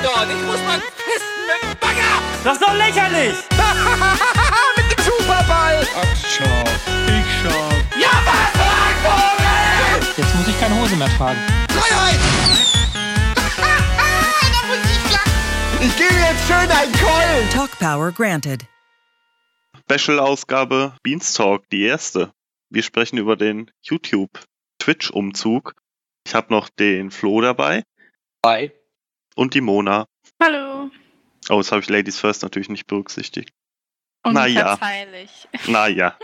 dort. Ich muss mal pissen mit dem Bagger. Das ist doch lächerlich. Mit dem Superball. Ach, schau. Ich schau. Ja, was, Vogel? Jetzt muss ich keine Hose mehr tragen. Freiheit. Da muss ich lachen. Ich gebe jetzt schön einen Keulen. Talk Power granted. Special-Ausgabe Beanstalk, die erste. Wir sprechen über den YouTube-Twitch-Umzug. Ich habe noch den Flo dabei. Hi. Und die Mona. Hallo. Oh, jetzt habe ich Ladies First natürlich nicht berücksichtigt. Unverzeihlich. Naja.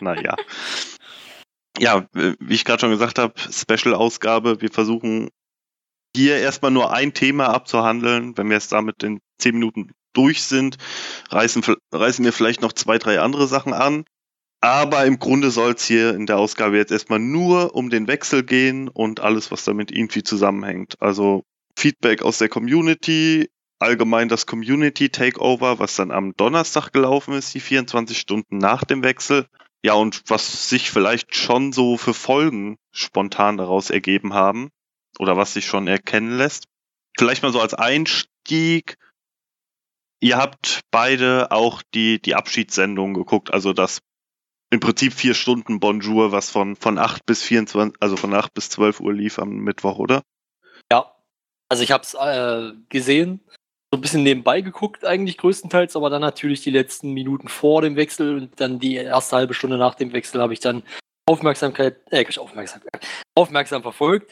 Ja, wie ich gerade schon gesagt habe, Special-Ausgabe. Wir versuchen hier erstmal nur ein Thema abzuhandeln. Wenn wir jetzt damit in 10 Minuten durch sind, reißen wir vielleicht noch 2, 3 andere Sachen an. Aber im Grunde soll es hier in der Ausgabe jetzt erstmal nur um den Wechsel gehen und alles, was damit irgendwie zusammenhängt. Also Feedback aus der Community, allgemein das Community Takeover, was dann am Donnerstag gelaufen ist, die 24 Stunden nach dem Wechsel. Ja, und was sich vielleicht schon so für Folgen spontan daraus ergeben haben oder was sich schon erkennen lässt. Vielleicht mal so als Einstieg. Ihr habt beide auch die Abschiedssendung geguckt, also das im Prinzip 4 Stunden Bonjour, was von 8 bis 24, also von 8 bis 12 Uhr lief am Mittwoch, oder? Ja, also ich hab's gesehen, so ein bisschen nebenbei geguckt eigentlich größtenteils, aber dann natürlich die letzten Minuten vor dem Wechsel und dann die erste halbe Stunde nach dem Wechsel habe ich dann aufmerksam verfolgt.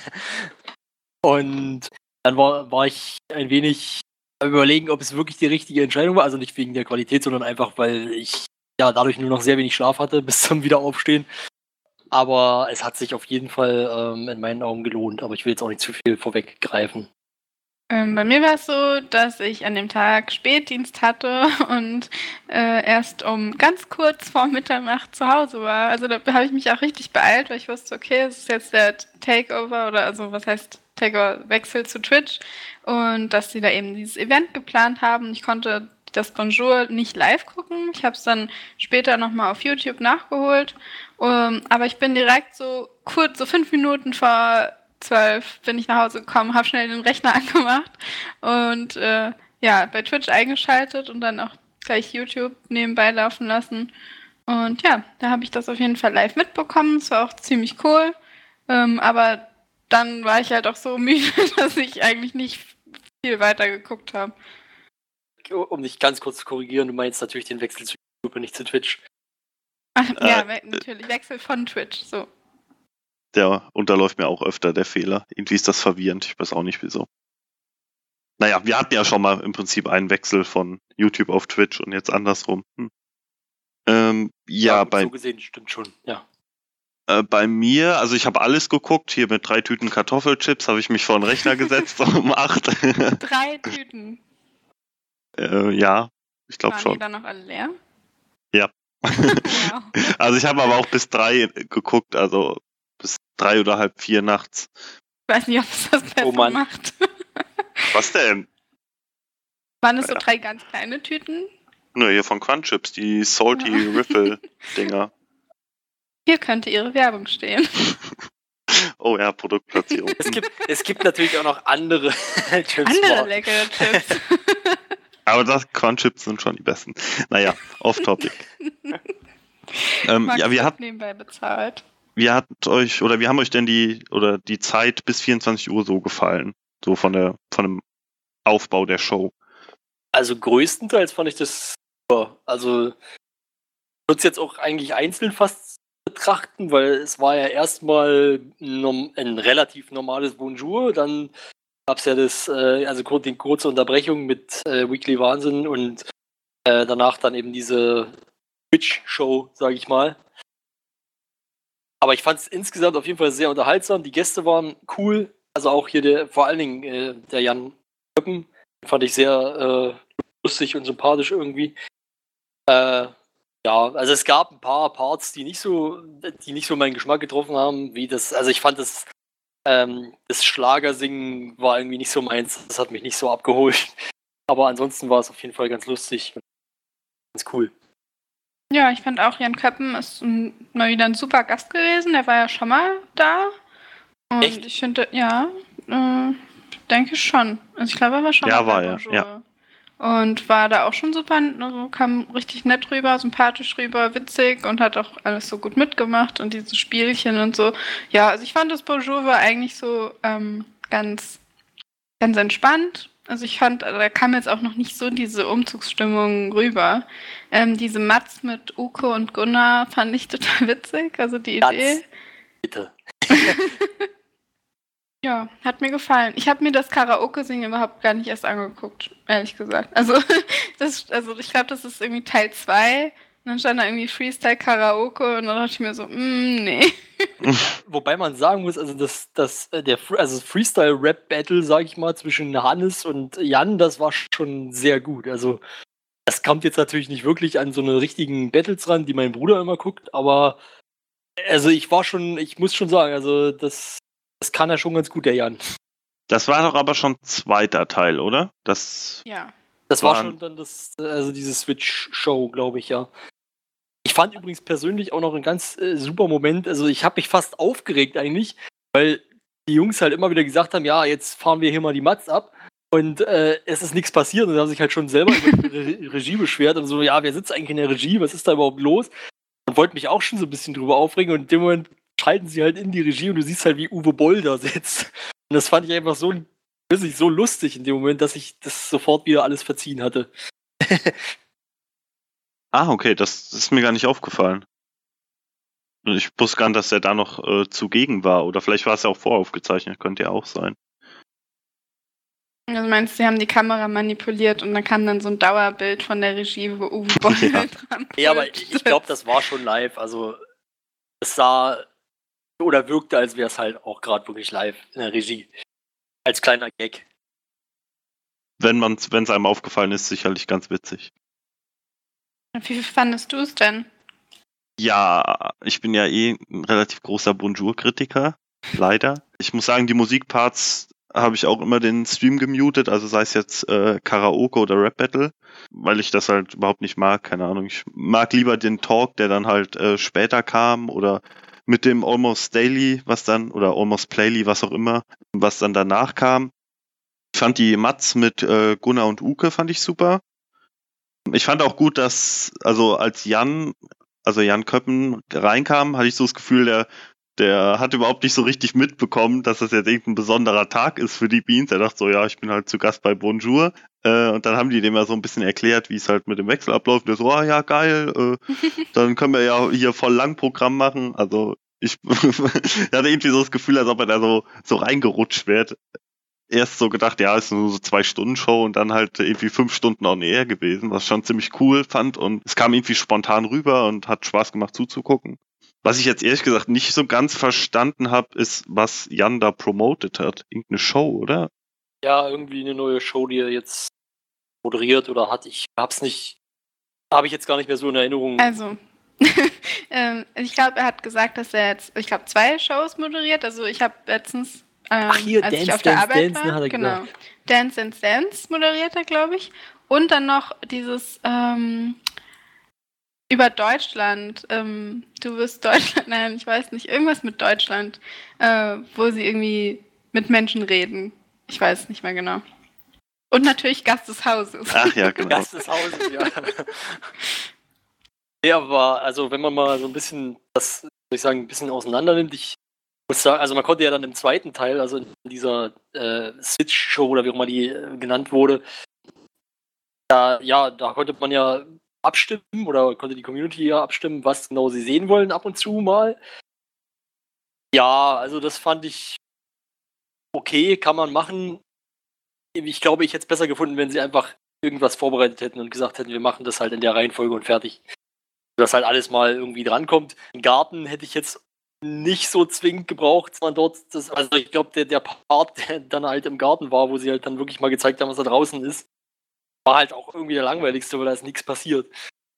Und dann war ich ein wenig überlegen, ob es wirklich die richtige Entscheidung war, also nicht wegen der Qualität, sondern einfach, weil ich ja dadurch nur noch sehr wenig Schlaf hatte bis zum Wiederaufstehen. Aber es hat sich auf jeden Fall in meinen Augen gelohnt, aber ich will jetzt auch nicht zu viel vorweggreifen. Bei mir war es so, dass ich an dem Tag Spätdienst hatte und erst um ganz kurz vor Mitternacht zu Hause war. Also da habe ich mich auch richtig beeilt, weil ich wusste, okay, es ist jetzt der Takeover oder also was heißt Takeover-Wechsel zu Twitch und dass sie da eben dieses Event geplant haben. Ich konnte das Bonjour nicht live gucken. Ich habe es dann später nochmal auf YouTube nachgeholt. Aber ich bin direkt so 5 Minuten vor 12 bin ich nach Hause gekommen, habe schnell den Rechner angemacht und bei Twitch eingeschaltet und dann auch gleich YouTube nebenbei laufen lassen. Und ja, da habe ich das auf jeden Fall live mitbekommen. Es war auch ziemlich cool. Aber dann war ich halt auch so müde, dass ich eigentlich nicht viel weiter geguckt habe. Um dich ganz kurz zu korrigieren, du meinst natürlich den Wechsel zu YouTube und nicht zu Twitch. Ach, ja, natürlich. Wechsel von Twitch, so. Der unterläuft mir auch öfter, der Fehler. Irgendwie ist das verwirrend, ich weiß auch nicht wieso. Naja, wir hatten ja schon mal im Prinzip einen Wechsel von YouTube auf Twitch und jetzt andersrum. So gesehen stimmt schon, ja. Bei mir, also ich habe alles geguckt, hier mit 3 Tüten Kartoffelchips habe ich mich vor den Rechner gesetzt um 8. 3 Tüten? Ja, ich glaube schon. Waren die dann noch alle leer? Ja. Wow. Also ich habe aber auch bis 3 geguckt, also bis 3 oder halb 4 nachts. Ich weiß nicht, ob es das besser macht. Was denn? Waren es so 3 ganz kleine Tüten? Nö, hier von Crunchips, die Salty Riffle-Dinger. Hier könnte ihre Werbung stehen. Oh ja, Produktplatzierung. Es gibt natürlich auch noch andere Chips. Andere leckere Chips. Aber Crunchips sind schon die besten. Naja, off-topic. Wir hatten nebenbei bezahlt. Wir haben euch denn die Zeit bis 24 Uhr so gefallen? So von dem Aufbau der Show? Also größtenteils fand ich das super. Also ich würde es jetzt auch eigentlich einzeln fast betrachten, weil es war ja erstmal ein relativ normales Bonjour, dann gab es ja die kurze Unterbrechung mit Weekly Wahnsinn und danach dann eben diese Twitch-Show, sage ich mal. Aber ich fand es insgesamt auf jeden Fall sehr unterhaltsam. Die Gäste waren cool. Also auch hier vor allen Dingen der Jan Köppen fand ich sehr lustig und sympathisch irgendwie. Also es gab ein paar Parts, die nicht so meinen Geschmack getroffen haben, wie das. Also ich fand das Schlagersingen war irgendwie nicht so meins. Das hat mich nicht so abgeholt. Aber ansonsten war es auf jeden Fall ganz lustig und ganz cool. Ja, ich fand auch, Jan Köppen ist mal wieder ein super Gast gewesen. Der war ja schon mal da. Und echt? Ich finde, ja, denke ich schon. Also ich glaube, er war schon Ja, mal bei war er, Bonjour. ja. Und war da auch schon super, also kam richtig nett rüber, sympathisch rüber, witzig und hat auch alles so gut mitgemacht und diese Spielchen und so. Ja, also ich fand, das Bonjour war eigentlich so ganz, ganz entspannt. Also ich fand, da kam jetzt auch noch nicht so diese Umzugsstimmung rüber. Diese Matz mit Uke und Gunnar fand ich total witzig, also die Idee. Bitte. Ja, hat mir gefallen. Ich habe mir das Karaoke-Singen überhaupt gar nicht erst angeguckt, ehrlich gesagt. Also ich glaube, das ist irgendwie Teil 2. Und dann stand da irgendwie Freestyle-Karaoke und dann dachte ich mir so, nee. Wobei man sagen muss, also das Freestyle-Rap-Battle, sag ich mal, zwischen Hannes und Jan, das war schon sehr gut. Also das kommt jetzt natürlich nicht wirklich an so eine richtigen Battles ran, die mein Bruder immer guckt, aber also ich muss schon sagen, also das kann er schon ganz gut, der Jan. Das war doch aber schon zweiter Teil, oder? Ja. Das war schon dann diese Switch-Show, glaube ich, ja. Ich fand übrigens persönlich auch noch einen ganz super Moment, also ich habe mich fast aufgeregt eigentlich, weil die Jungs halt immer wieder gesagt haben, ja, jetzt fahren wir hier mal die Matz ab und es ist nichts passiert und sie haben sich halt schon selber über die Regie beschwert und so, ja, wer sitzt eigentlich in der Regie, was ist da überhaupt los? Und wollte mich auch schon so ein bisschen drüber aufregen und in dem Moment schalten sie halt in die Regie und du siehst halt, wie Uwe Boll da sitzt. Und das fand ich einfach so lustig in dem Moment, dass ich das sofort wieder alles verziehen hatte. Okay, das ist mir gar nicht aufgefallen. Ich wusste gar nicht, dass er da noch zugegen war. Oder vielleicht war es ja auch voraufgezeichnet, könnte ja auch sein. Also meinst du, sie haben die Kamera manipuliert und dann kam dann so ein Dauerbild von der Regie, wo Uwe Boll dran Ja, aber ich glaube, das war schon live. Also es sah oder wirkte, als wäre es halt auch gerade wirklich live in der Regie. Als kleiner Gag. Wenn es einem aufgefallen ist, sicherlich ganz witzig. Wie fandest du es denn? Ja, ich bin ja ein relativ großer Bonjour-Kritiker, leider. Ich muss sagen, die Musikparts habe ich auch immer den Stream gemutet, also sei es jetzt Karaoke oder Rap-Battle, weil ich das halt überhaupt nicht mag, keine Ahnung. Ich mag lieber den Talk, der dann halt später kam oder mit dem Almost Daily, oder Almost Playly, was auch immer, was dann danach kam. Ich fand die Matz mit Gunnar und Uke fand ich super. Ich fand auch gut, dass, also als Jan Köppen reinkam, hatte ich so das Gefühl, der hat überhaupt nicht so richtig mitbekommen, dass das jetzt irgendein besonderer Tag ist für die Beans. Er dachte so, ja, ich bin halt zu Gast bei Bonjour. Und dann haben die dem ja so ein bisschen erklärt, wie es halt mit dem Wechsel abläuft. Und der so, ja, geil, dann können wir ja hier voll lang Programm machen. Also ich hatte irgendwie so das Gefühl, als ob er da so reingerutscht wird. Erst so gedacht, ja, ist nur so 2-Stunden-Show und dann halt irgendwie 5 Stunden on air gewesen, was ich schon ziemlich cool fand und es kam irgendwie spontan rüber und hat Spaß gemacht zuzugucken. Was ich jetzt ehrlich gesagt nicht so ganz verstanden habe, ist, was Jan da promotet hat. Irgendeine Show, oder? Ja, irgendwie eine neue Show, die er jetzt moderiert oder hat. Habe ich jetzt gar nicht mehr so in Erinnerung. Also, ich glaube, er hat gesagt, dass er jetzt, 2 Shows moderiert. Also ich habe letztens hier, als Dance, ich auf der Dance, Arbeit Dance, war, hat er genau. gesagt. Dance moderiert er, glaube ich. Und dann noch dieses über Deutschland. Du wirst Deutschland, nein, ich weiß nicht, irgendwas mit Deutschland, wo sie irgendwie mit Menschen reden. Ich weiß es nicht mehr genau. Und natürlich Gast des Hauses. Ach ja, genau. Gast des Hauses, ja. Ja, aber also wenn man mal so ein bisschen das, soll ich sagen, ein bisschen auseinander nimmt, ich muss sagen, also man konnte ja dann im zweiten Teil, also in dieser Switch-Show oder wie auch immer die genannt wurde, da konnte man ja abstimmen oder konnte die Community ja abstimmen, was genau sie sehen wollen ab und zu mal. Ja, also das fand ich okay, kann man machen. Ich glaube, ich hätte es besser gefunden, wenn sie einfach irgendwas vorbereitet hätten und gesagt hätten, wir machen das halt in der Reihenfolge und fertig. Dass halt alles mal irgendwie drankommt. Den Garten hätte ich jetzt nicht so zwingend gebraucht, dass man dort also ich glaube, der Part, der dann halt im Garten war, wo sie halt dann wirklich mal gezeigt haben, was da draußen ist, war halt auch irgendwie der langweiligste, weil da ist nichts passiert.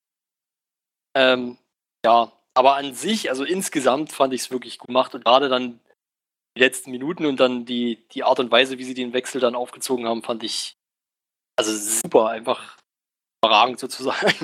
Ja, aber an sich, also insgesamt fand ich es wirklich gut gemacht und gerade dann die letzten Minuten und dann die Art und Weise, wie sie den Wechsel dann aufgezogen haben, fand ich also super, einfach überragend sozusagen.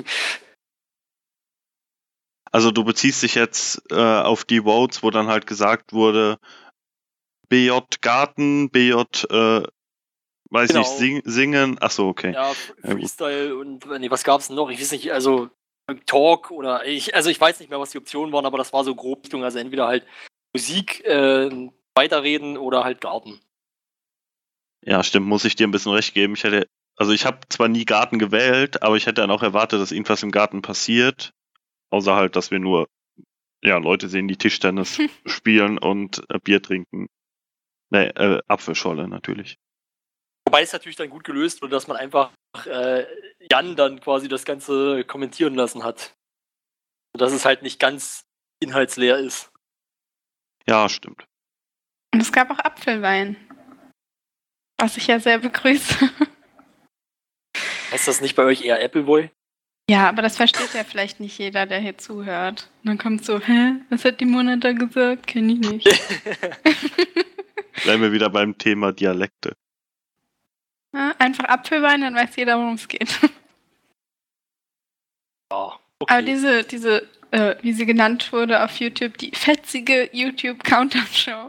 Also du beziehst dich jetzt auf die Votes, wo dann halt gesagt wurde, BJ Garten, BJ weiß Genau. nicht, singen. Achso, okay. Ja, Ja, gut. Freestyle und nee, was gab's denn noch? Ich weiß nicht, also Talk oder ich weiß nicht mehr, was die Optionen waren, aber das war so grob Richtung, also entweder halt Musik, weiterreden oder halt Garten. Ja, stimmt, muss ich dir ein bisschen recht geben. Ich habe zwar nie Garten gewählt, aber ich hätte dann auch erwartet, dass irgendwas im Garten passiert. Außer halt, dass wir nur Leute sehen, die Tischtennis spielen und Bier trinken. Nee, Apfelscholle natürlich. Wobei es natürlich dann gut gelöst wurde, dass man einfach Jan dann quasi das Ganze kommentieren lassen hat. Dass es halt nicht ganz inhaltsleer ist. Ja, stimmt. Und es gab auch Apfelwein. Was ich ja sehr begrüße. Heißt das nicht bei euch eher Appleboy? Ja, aber das versteht ja vielleicht nicht jeder, der hier zuhört. Und dann kommt so, was hat die Mona da gesagt? Kenn ich nicht. Bleiben wir wieder beim Thema Dialekte. Ja, einfach Apfelwein, dann weiß jeder, worum es geht. Ja, okay. Aber diese, wie sie genannt wurde auf YouTube, die fetzige YouTube-Countdown-Show.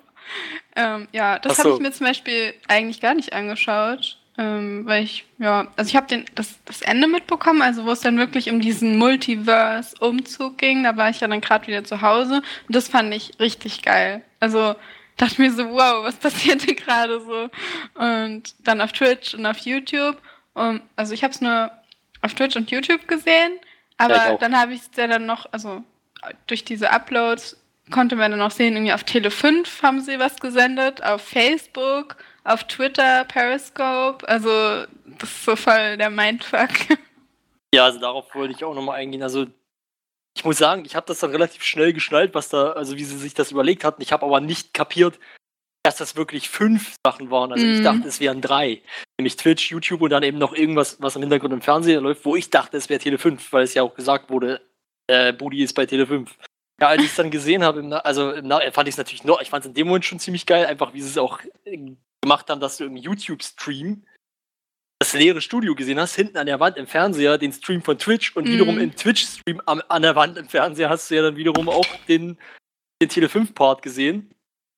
Das habe ich mir zum Beispiel eigentlich gar nicht angeschaut, weil ich habe das Ende mitbekommen, also wo es dann wirklich um diesen Multiverse-Umzug ging, da war ich ja dann gerade wieder zu Hause und das fand ich richtig geil. Also dachte mir so, wow, was passierte gerade so? Und dann auf Twitch und auf YouTube, also ich habe es nur auf Twitch und YouTube gesehen, aber dann habe ich es ja dann noch, also durch diese Uploads konnte man dann noch sehen, irgendwie auf Tele 5 haben sie was gesendet, auf Facebook, auf Twitter, Periscope, also das ist so voll der Mindfuck. Ja, also darauf wollte ich auch nochmal eingehen. Also ich muss sagen, ich habe das dann relativ schnell geschnallt, wie sie sich das überlegt hatten. Ich habe aber nicht kapiert, dass das wirklich 5 Sachen waren. Also ich dachte, es wären 3. Nämlich Twitch, YouTube und dann eben noch irgendwas, was im Hintergrund im Fernsehen läuft, wo ich dachte, es wäre Tele 5, weil es ja auch gesagt wurde, Budi ist bei Tele 5. Ja, als ich es dann gesehen habe, fand ich es natürlich noch, ich fand es in dem Moment schon ziemlich geil, einfach wie sie es auch gemacht haben, dass du im YouTube-Stream das leere Studio gesehen hast, hinten an der Wand im Fernseher den Stream von Twitch und wiederum im Twitch-Stream an der Wand im Fernseher hast du ja dann wiederum auch den Tele 5-Part gesehen.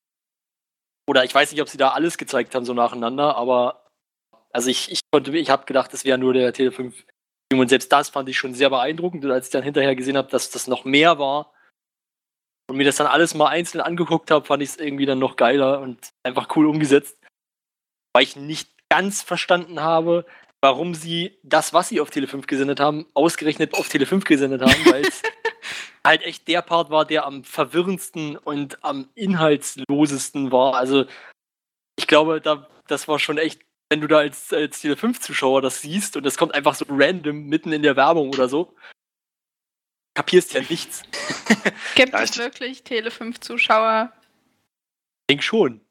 Oder ich weiß nicht, ob sie da alles gezeigt haben, so nacheinander, aber also ich habe gedacht, das wäre nur der Tele 5 Stream und selbst das fand ich schon sehr beeindruckend und als ich dann hinterher gesehen habe, dass das noch mehr war und mir das dann alles mal einzeln angeguckt habe, fand ich es irgendwie dann noch geiler und einfach cool umgesetzt. Weil ich nicht ganz verstanden habe, warum sie das, was sie auf Tele 5 gesendet haben, ausgerechnet auf Tele 5 gesendet haben, weil es halt echt der Part war, der am verwirrendsten und am inhaltslosesten war. Also ich glaube, das war schon echt, wenn du da als Tele 5-Zuschauer das siehst und das kommt einfach so random mitten in der Werbung oder so, kapierst ja nichts. Gibt es wirklich Tele 5-Zuschauer? Ich denke schon.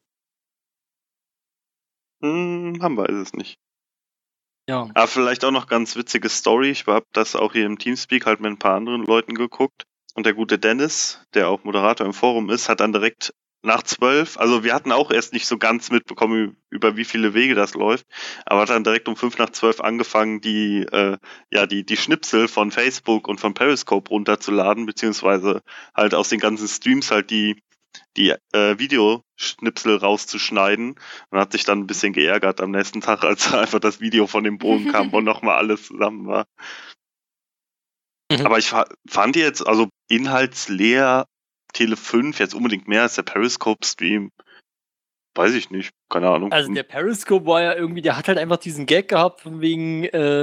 Haben wir es nicht. Ja. Aber vielleicht auch noch ganz witzige Story. Ich habe das auch hier im Teamspeak halt mit ein paar anderen Leuten geguckt. Und der gute Dennis, der auch Moderator im Forum ist, hat dann direkt nach 12, also wir hatten auch erst nicht so ganz mitbekommen, über wie viele Wege das läuft, aber hat dann direkt um 5 nach 12 angefangen, die Schnipsel von Facebook und von Periscope runterzuladen, beziehungsweise halt aus den ganzen Streams halt die Videoschnipsel rauszuschneiden und hat sich dann ein bisschen geärgert am nächsten Tag, als einfach das Video von dem Boden kam, wo nochmal alles zusammen war. Aber ich fand jetzt, also inhaltsleer Tele 5 jetzt unbedingt mehr als der Periscope-Stream. Weiß ich nicht, keine Ahnung. Also der Periscope war ja irgendwie, der hat halt einfach diesen Gag gehabt, von wegen,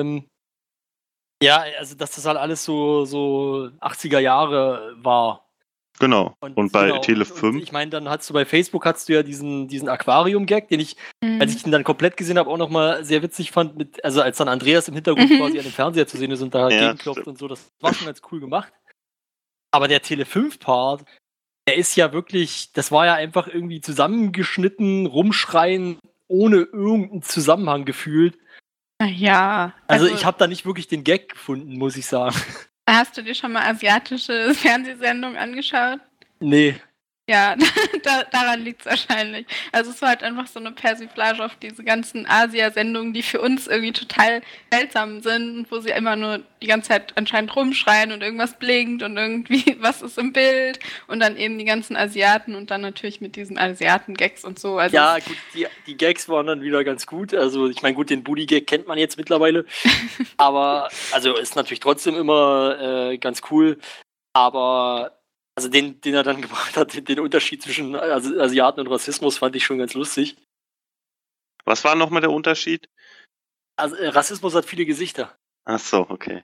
also dass das halt alles so 80er Jahre war. Genau. Und bei Tele 5? Und ich meine, dann hast du bei Facebook ja diesen Aquarium-Gag, den ich, als ich den dann komplett gesehen habe, auch nochmal sehr witzig fand, also als dann Andreas im Hintergrund quasi an dem Fernseher zu sehen ist und da gegenklopft und so, das war schon ganz cool gemacht. Aber der Tele 5-Part, der ist ja wirklich, das war ja einfach irgendwie zusammengeschnitten, rumschreien, ohne irgendeinen Zusammenhang gefühlt. Ja. Also ich habe da nicht wirklich den Gag gefunden, muss ich sagen. Hast du dir schon mal asiatische Fernsehsendungen angeschaut? Nee. Ja, daran liegt es wahrscheinlich. Also es war halt einfach so eine Persiflage auf diese ganzen Asia-Sendungen, die für uns irgendwie total seltsam sind und wo sie immer nur die ganze Zeit anscheinend rumschreien und irgendwas blinkt und irgendwie was ist im Bild und dann eben die ganzen Asiaten und dann natürlich mit diesen Asiaten-Gags und so. Also Ja, gut, die Gags waren dann wieder ganz gut. Also ich meine, gut, den Booty-Gag kennt man jetzt mittlerweile. Aber, also ist natürlich trotzdem immer ganz cool. Aber also den er dann gebracht hat, den Unterschied zwischen Asiaten und Rassismus, fand ich schon ganz lustig. Was war nochmal der Unterschied? Also Rassismus hat viele Gesichter. Ach so, okay.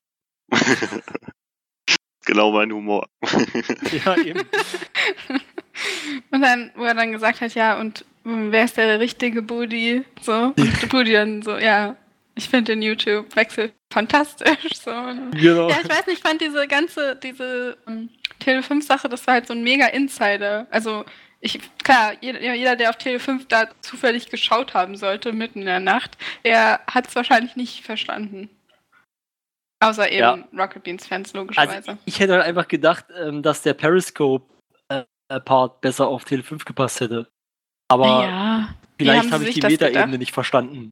Genau mein Humor. Ja, eben. und dann, wo er dann gesagt hat, ja, und wer ist der richtige Booty? So, und der Booty dann so, ja, ich finde den YouTube-Wechsel fantastisch. So. Genau. Ja, ich weiß nicht, ich fand diese Tele5-Sache, das war halt so ein mega Insider. Also, klar, jeder, der auf Tele5 da zufällig geschaut haben sollte, mitten in der Nacht, der hat es wahrscheinlich nicht verstanden. Außer eben Rocket Beans-Fans, logischerweise. Also ich hätte halt einfach gedacht, dass der Periscope-Part besser auf Tele5 gepasst hätte. Aber ja, vielleicht habe ich die Meta-Ebene nicht verstanden.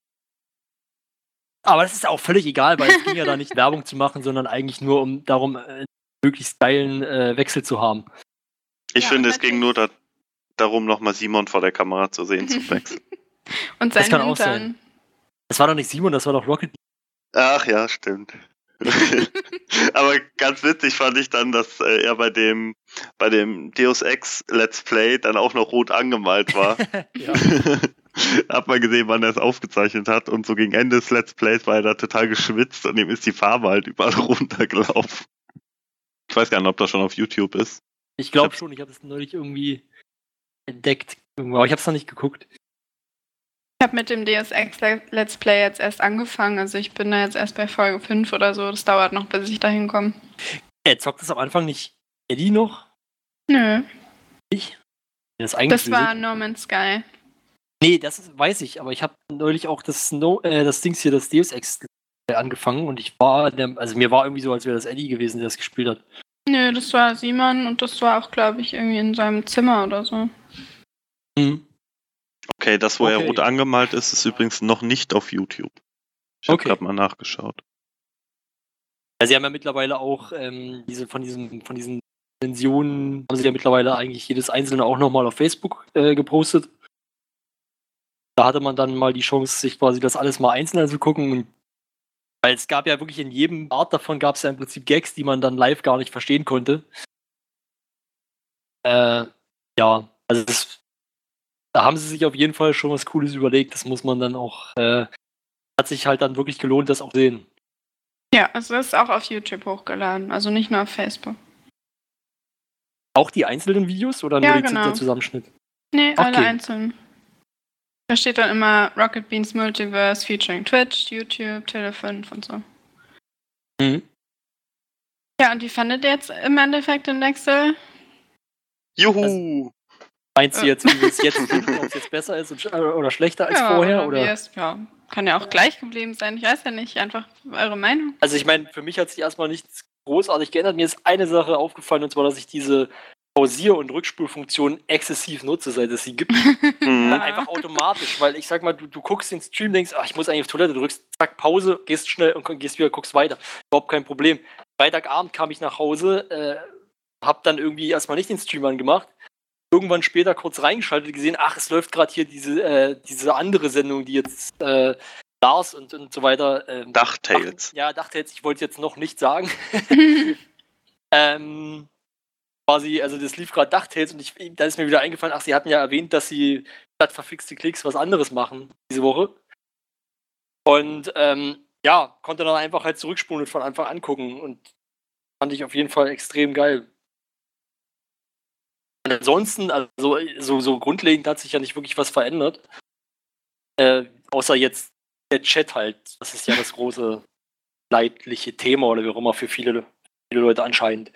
Aber das ist auch völlig egal, weil es ging ja da nicht Werbung zu machen, sondern eigentlich nur darum, einen möglichst geilen Wechsel zu haben. Ich finde, es ging nur darum, nochmal Simon vor der Kamera zu sehen zum Wechsel. Und sein Das kann auch Hintern. sein. Das war doch nicht Simon, das war doch Rocket. Ach ja, stimmt. Aber ganz witzig fand ich dann, dass er bei dem Deus Ex Let's Play dann auch noch rot angemalt war. Ja. Hat man gesehen, wann er es aufgezeichnet hat, und so gegen Ende des Let's Plays war er da total geschwitzt und ihm ist die Farbe halt überall runtergelaufen. Ich weiß gar nicht, ob das schon auf YouTube ist. Ich glaube schon, ich habe es neulich irgendwie entdeckt, aber ich habe es noch nicht geguckt. Ich habe mit dem Deus Ex Let's Play jetzt erst angefangen, also ich bin da jetzt erst bei Folge 5 oder so, das dauert noch, bis ich da hinkomme. Zockt das am Anfang nicht Eddie noch? Nö, Ich? Das war No Man's Sky. Nee, das weiß ich, aber ich habe neulich auch das Dings hier, das Deus Ex angefangen und mir war irgendwie so, als wäre das Eddie gewesen, der das gespielt hat. Nö, das war Simon und das war auch, glaube ich, irgendwie in seinem Zimmer oder so. Mhm. Okay, das, wo er Okay. rot angemalt ist, ist übrigens noch nicht auf YouTube. Ich habe Okay. gerade mal nachgeschaut. Also sie haben ja mittlerweile auch von diesen Dimensionen, haben sie ja mittlerweile eigentlich jedes einzelne auch nochmal auf Facebook gepostet. Da hatte man dann mal die Chance, sich quasi das alles mal einzeln anzugucken. Weil es gab ja wirklich in jedem Art davon gab es ja im Prinzip Gags, die man dann live gar nicht verstehen konnte. Ja, also da haben sie sich auf jeden Fall schon was Cooles überlegt. Das muss man dann auch, hat sich halt dann wirklich gelohnt, das auch sehen. Ja, also das ist auch auf YouTube hochgeladen, also nicht nur auf Facebook. Auch die einzelnen Videos oder Ja, nur genau. der Zusammenschnitt? Nee, alle Okay. einzeln. Da steht dann immer Rocket Beans Multiverse featuring Twitch, YouTube, Tele5 und so. Mhm. Ja, und wie fandet ihr jetzt im Endeffekt den Wechsel? Juhu! Meinst du jetzt, wie wir es jetzt finden, ob es jetzt besser ist oder schlechter als vorher? Oder? Kann ja auch gleich geblieben sein, ich weiß ja nicht, einfach eure Meinung. Also ich meine, für mich hat sich erstmal nichts großartig geändert. Mir ist eine Sache aufgefallen, und zwar, dass ich diese Pausier- und Rückspulfunktion exzessiv nutze, seit es sie gibt. Mhm. Einfach automatisch, weil ich sag mal, du guckst den Stream, denkst, ach, ich muss eigentlich auf Toilette, du drückst, zack, Pause, gehst schnell und gehst wieder, guckst weiter. Überhaupt kein Problem. Freitagabend kam ich nach Hause, hab dann irgendwie erstmal nicht den Stream angemacht, irgendwann später kurz reingeschaltet, gesehen, ach, es läuft gerade hier diese andere Sendung, die jetzt Lars und so weiter. DuckTales. DuckTales, ich wollte es jetzt noch nicht sagen. Quasi, also das lief gerade DuckTales und da ist mir wieder eingefallen, ach, sie hatten ja erwähnt, dass sie statt verfixte Klicks was anderes machen diese Woche. Und konnte dann einfach halt zurückspulen und von Anfang an gucken und fand ich auf jeden Fall extrem geil. Und ansonsten, also so grundlegend hat sich ja nicht wirklich was verändert. Außer jetzt der Chat halt. Das ist ja das große leidliche Thema oder wie auch immer für viele Leute anscheinend.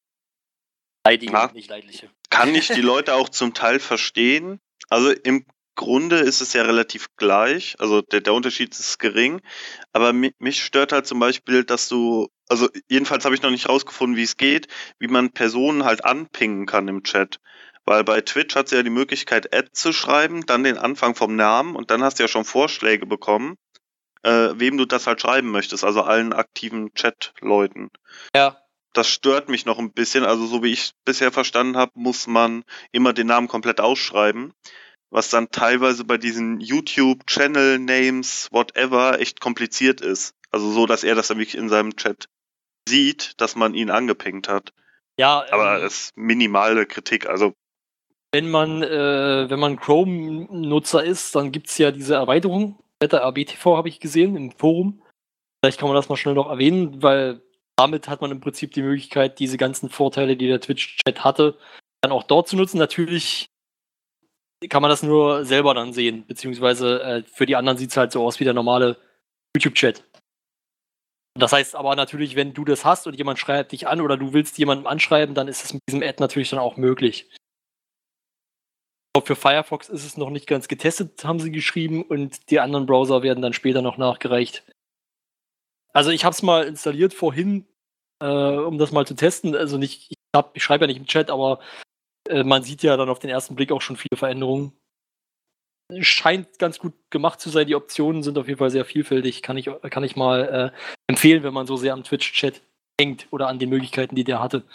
Leidige, Ja. nicht leidliche. Kann ich die Leute auch zum Teil verstehen. Also im Grunde ist es ja relativ gleich, also der Unterschied ist gering, aber mich stört halt zum Beispiel, dass du, also jedenfalls habe ich noch nicht rausgefunden, wie es geht, wie man Personen halt anpingen kann im Chat. Weil bei Twitch hat sie ja die Möglichkeit, Ad zu schreiben, dann den Anfang vom Namen und dann hast du ja schon Vorschläge bekommen, wem du das halt schreiben möchtest, also allen aktiven Chat-Leuten. Ja. Das stört mich noch ein bisschen, also so wie ich bisher verstanden habe, muss man immer den Namen komplett ausschreiben, was dann teilweise bei diesen YouTube-Channel-Names, whatever, echt kompliziert ist. Also so, dass er das dann wirklich in seinem Chat sieht, dass man ihn angepinkt hat. Ja, aber es ist minimale Kritik, also wenn man Chrome-Nutzer ist, dann gibt es ja diese Erweiterung, Beta RBTV habe ich gesehen im Forum. Vielleicht kann man das mal schnell noch erwähnen, weil damit hat man im Prinzip die Möglichkeit, diese ganzen Vorteile, die der Twitch-Chat hatte, dann auch dort zu nutzen. Natürlich kann man das nur selber dann sehen, beziehungsweise für die anderen sieht es halt so aus wie der normale YouTube-Chat. Das heißt aber natürlich, wenn du das hast und jemand schreibt dich an oder du willst jemanden anschreiben, dann ist es mit diesem Ad natürlich dann auch möglich. Ich glaube, für Firefox ist es noch nicht ganz getestet, haben sie geschrieben, und die anderen Browser werden dann später noch nachgereicht. Also ich habe es mal installiert vorhin, um das mal zu testen. Also nicht, ich schreibe ja nicht im Chat, aber man sieht ja dann auf den ersten Blick auch schon viele Veränderungen. Scheint ganz gut gemacht zu sein. Die Optionen sind auf jeden Fall sehr vielfältig. Kann ich mal empfehlen, wenn man so sehr am Twitch-Chat hängt oder an den Möglichkeiten, die der hatte.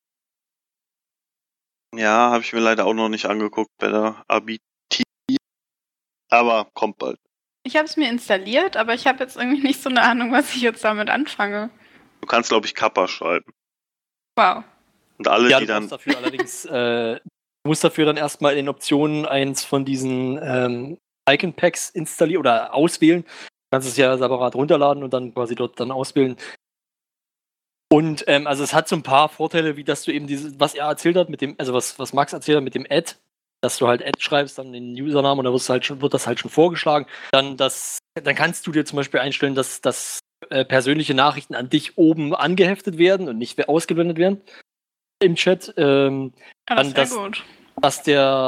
Ja, habe ich mir leider auch noch nicht angeguckt bei der ABT, aber kommt bald. Ich habe es mir installiert, aber ich habe jetzt irgendwie nicht so eine Ahnung, was ich jetzt damit anfange. Du kannst, glaube ich, Kappa schreiben. Wow. Und alle, ja, die dann. Du musst dafür dann erstmal in den Optionen eins von diesen Icon-Packs installieren oder auswählen. Du kannst es ja separat runterladen und dann quasi dort dann auswählen. Und also es hat so ein paar Vorteile, wie dass du eben was er erzählt hat mit dem, also was Max erzählt hat mit dem Ad, dass du halt Ad schreibst, dann den Usernamen und dann wird das halt schon vorgeschlagen. Dann kannst du dir zum Beispiel einstellen, dass persönliche Nachrichten an dich oben angeheftet werden und nicht ausgeblendet werden im Chat. Das ist sehr gut. Dass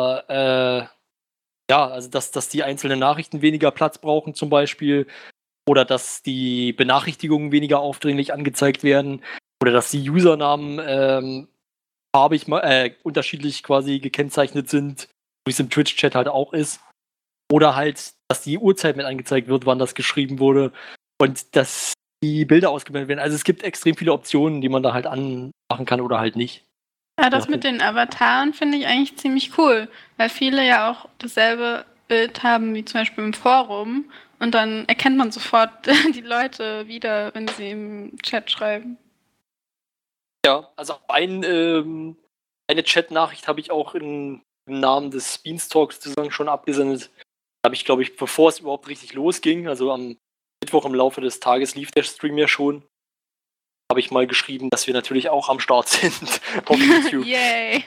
dass die einzelnen Nachrichten weniger Platz brauchen zum Beispiel. Oder dass die Benachrichtigungen weniger aufdringlich angezeigt werden. Oder dass die Usernamen farbig unterschiedlich quasi gekennzeichnet sind, wie es im Twitch-Chat halt auch ist. Oder halt, dass die Uhrzeit mit angezeigt wird, wann das geschrieben wurde. Und dass die Bilder ausgeblendet werden. Also es gibt extrem viele Optionen, die man da halt anmachen kann oder halt nicht. Ja, das mit den Avataren finde ich eigentlich ziemlich cool. Weil viele ja auch dasselbe Bild haben wie zum Beispiel im Forum. Und dann erkennt man sofort die Leute wieder, wenn sie im Chat schreiben. Ja, also eine Chat-Nachricht habe ich auch im Namen des Beanstalks sozusagen schon abgesendet. Da habe ich, glaube ich, bevor es überhaupt richtig losging, also am Mittwoch im Laufe des Tages lief der Stream ja schon, habe ich mal geschrieben, dass wir natürlich auch am Start sind auf YouTube. Yay!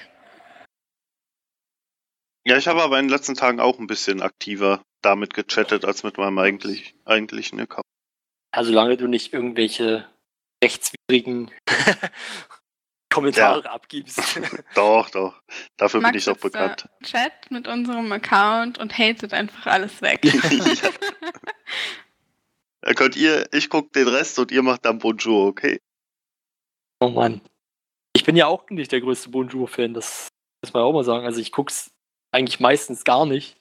Ja, ich habe aber in den letzten Tagen auch ein bisschen aktiver damit gechattet, als mit meinem eigentlichen Account. Ja, solange du nicht irgendwelche rechtswidrigen Kommentare abgibst. Doch. Dafür Max bin ich doch bekannt. Chat mit unserem Account und hatet einfach alles weg. Ja. Ich gucke den Rest und ihr macht dann Bonjour, okay? Oh Mann. Ich bin ja auch nicht der größte Bonjour-Fan, das muss man auch mal sagen. Also ich guck's eigentlich meistens gar nicht.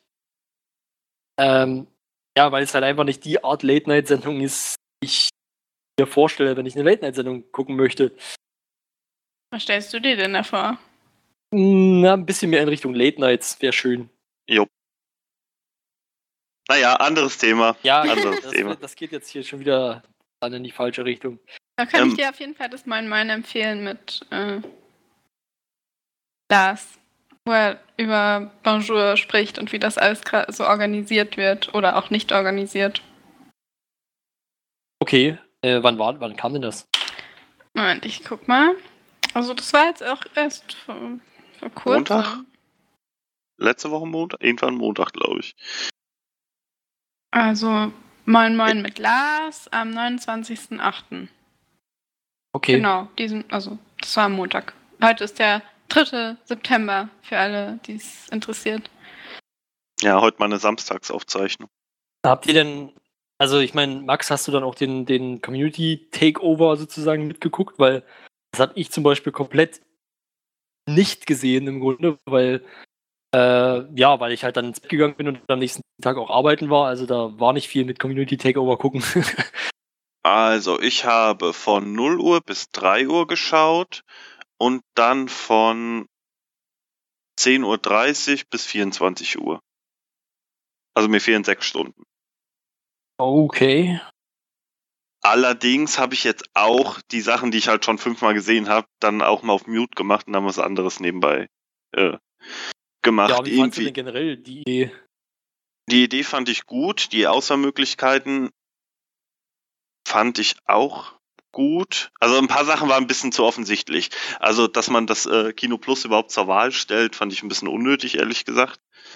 Ja, weil es halt einfach nicht die Art Late-Night-Sendung ist, die ich mir vorstelle, wenn ich eine Late-Night-Sendung gucken möchte. Was stellst du dir denn da vor? Na, ein bisschen mehr in Richtung Late-Nights wäre schön. Jo. Naja, anderes Thema. Ja, anderes Thema. Das geht jetzt hier schon wieder dann in die falsche Richtung. Da kann ich dir auf jeden Fall das Moin Moin empfehlen mit Lars, wo er über Bonjour spricht und wie das alles so organisiert wird oder auch nicht organisiert. Okay, wann kam denn das? Moment, ich guck mal. Also das war jetzt auch erst vor kurzem. Montag? Letzte Woche Montag? Irgendwann Montag, glaube ich. Also Moin Moin mit Lars am 29.08. Okay. Genau, das war am Montag. Heute ist der 3. September für alle, die es interessiert. Ja, heute mal eine Samstagsaufzeichnung. Habt ihr denn, also ich meine, Max, hast du dann auch den Community Takeover sozusagen mitgeguckt? Weil das habe ich zum Beispiel komplett nicht gesehen im Grunde, weil weil ich halt dann ins Bett gegangen bin und am nächsten Tag auch arbeiten war. Also da war nicht viel mit Community Takeover gucken. Also, ich habe von 0 Uhr bis 3 Uhr geschaut und dann von 10:30 Uhr bis 24 Uhr. Also mir fehlen 6 Stunden. Okay. Allerdings habe ich jetzt auch die Sachen, die ich halt schon 5-mal gesehen habe, dann auch mal auf Mute gemacht und dann was anderes nebenbei gemacht. Ja, wie fandst du denn generell die Idee? Die Idee fand ich gut, die Auswahlmöglichkeiten fand ich auch gut. Also ein paar Sachen waren ein bisschen zu offensichtlich. Also, dass man das Kino Plus überhaupt zur Wahl stellt, fand ich ein bisschen unnötig, ehrlich gesagt.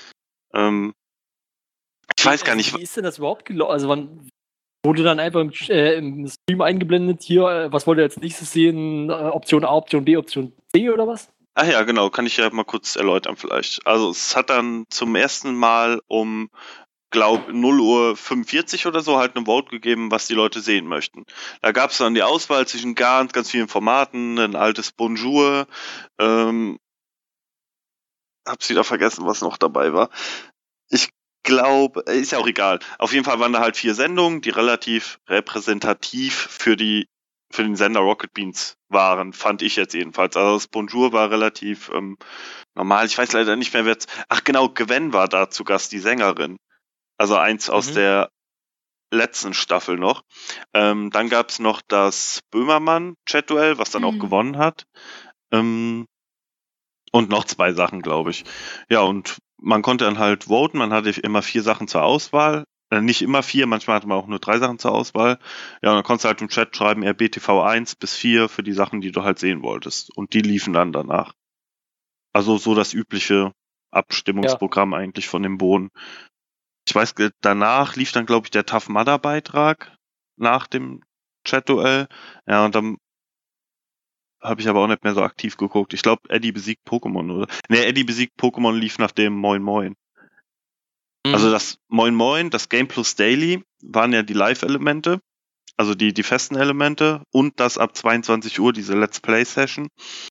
Ich weiß gar nicht. Wie ist denn das überhaupt gelaufen? Also wann wurde dann einfach im Stream eingeblendet, hier, was wollt ihr als nächstes sehen? Option A, Option B, Option C oder was? Ach ja, genau, kann ich ja mal kurz erläutern vielleicht. Also es hat dann zum ersten Mal um, glaube 0:45 Uhr oder so halt eine Vote gegeben, was die Leute sehen möchten. Da gab es dann die Auswahl zwischen ganz, ganz vielen Formaten, ein altes Bonjour, hab's wieder vergessen, was noch dabei war. Ich glaube, ist ja auch egal. Auf jeden Fall waren da halt 4 Sendungen, die relativ repräsentativ für den Sender Rocket Beans waren, fand ich jetzt jedenfalls. Also das Bonjour war relativ normal. Ich weiß leider nicht mehr, wer jetzt. Ach genau, Gwen war da zu Gast, die Sängerin. Also eins aus der letzten Staffel noch. Dann gab es noch das Böhmermann-Chat-Duell, was dann auch gewonnen hat. Und noch 2 Sachen, glaube ich. Ja, und man konnte dann halt voten. Man hatte immer 4 Sachen zur Auswahl. Nicht immer 4, manchmal hatte man auch nur 3 Sachen zur Auswahl. Ja, und dann konntest du halt im Chat schreiben, RBTV 1 bis 4 für die Sachen, die du halt sehen wolltest. Und die liefen dann danach. Also so das übliche Abstimmungsprogramm eigentlich von dem Boden. Ich weiß, danach lief dann, glaube ich, der Tough Mudder Beitrag nach dem Chat-Duell. Ja, und dann habe ich aber auch nicht mehr so aktiv geguckt. Ich glaube, Eddie besiegt Pokémon, oder? Ne, Eddie besiegt Pokémon lief nach dem Moin Moin. Also das Moin Moin, das Game Plus Daily waren ja die Live-Elemente, also die festen Elemente und das ab 22 Uhr, diese Let's Play-Session.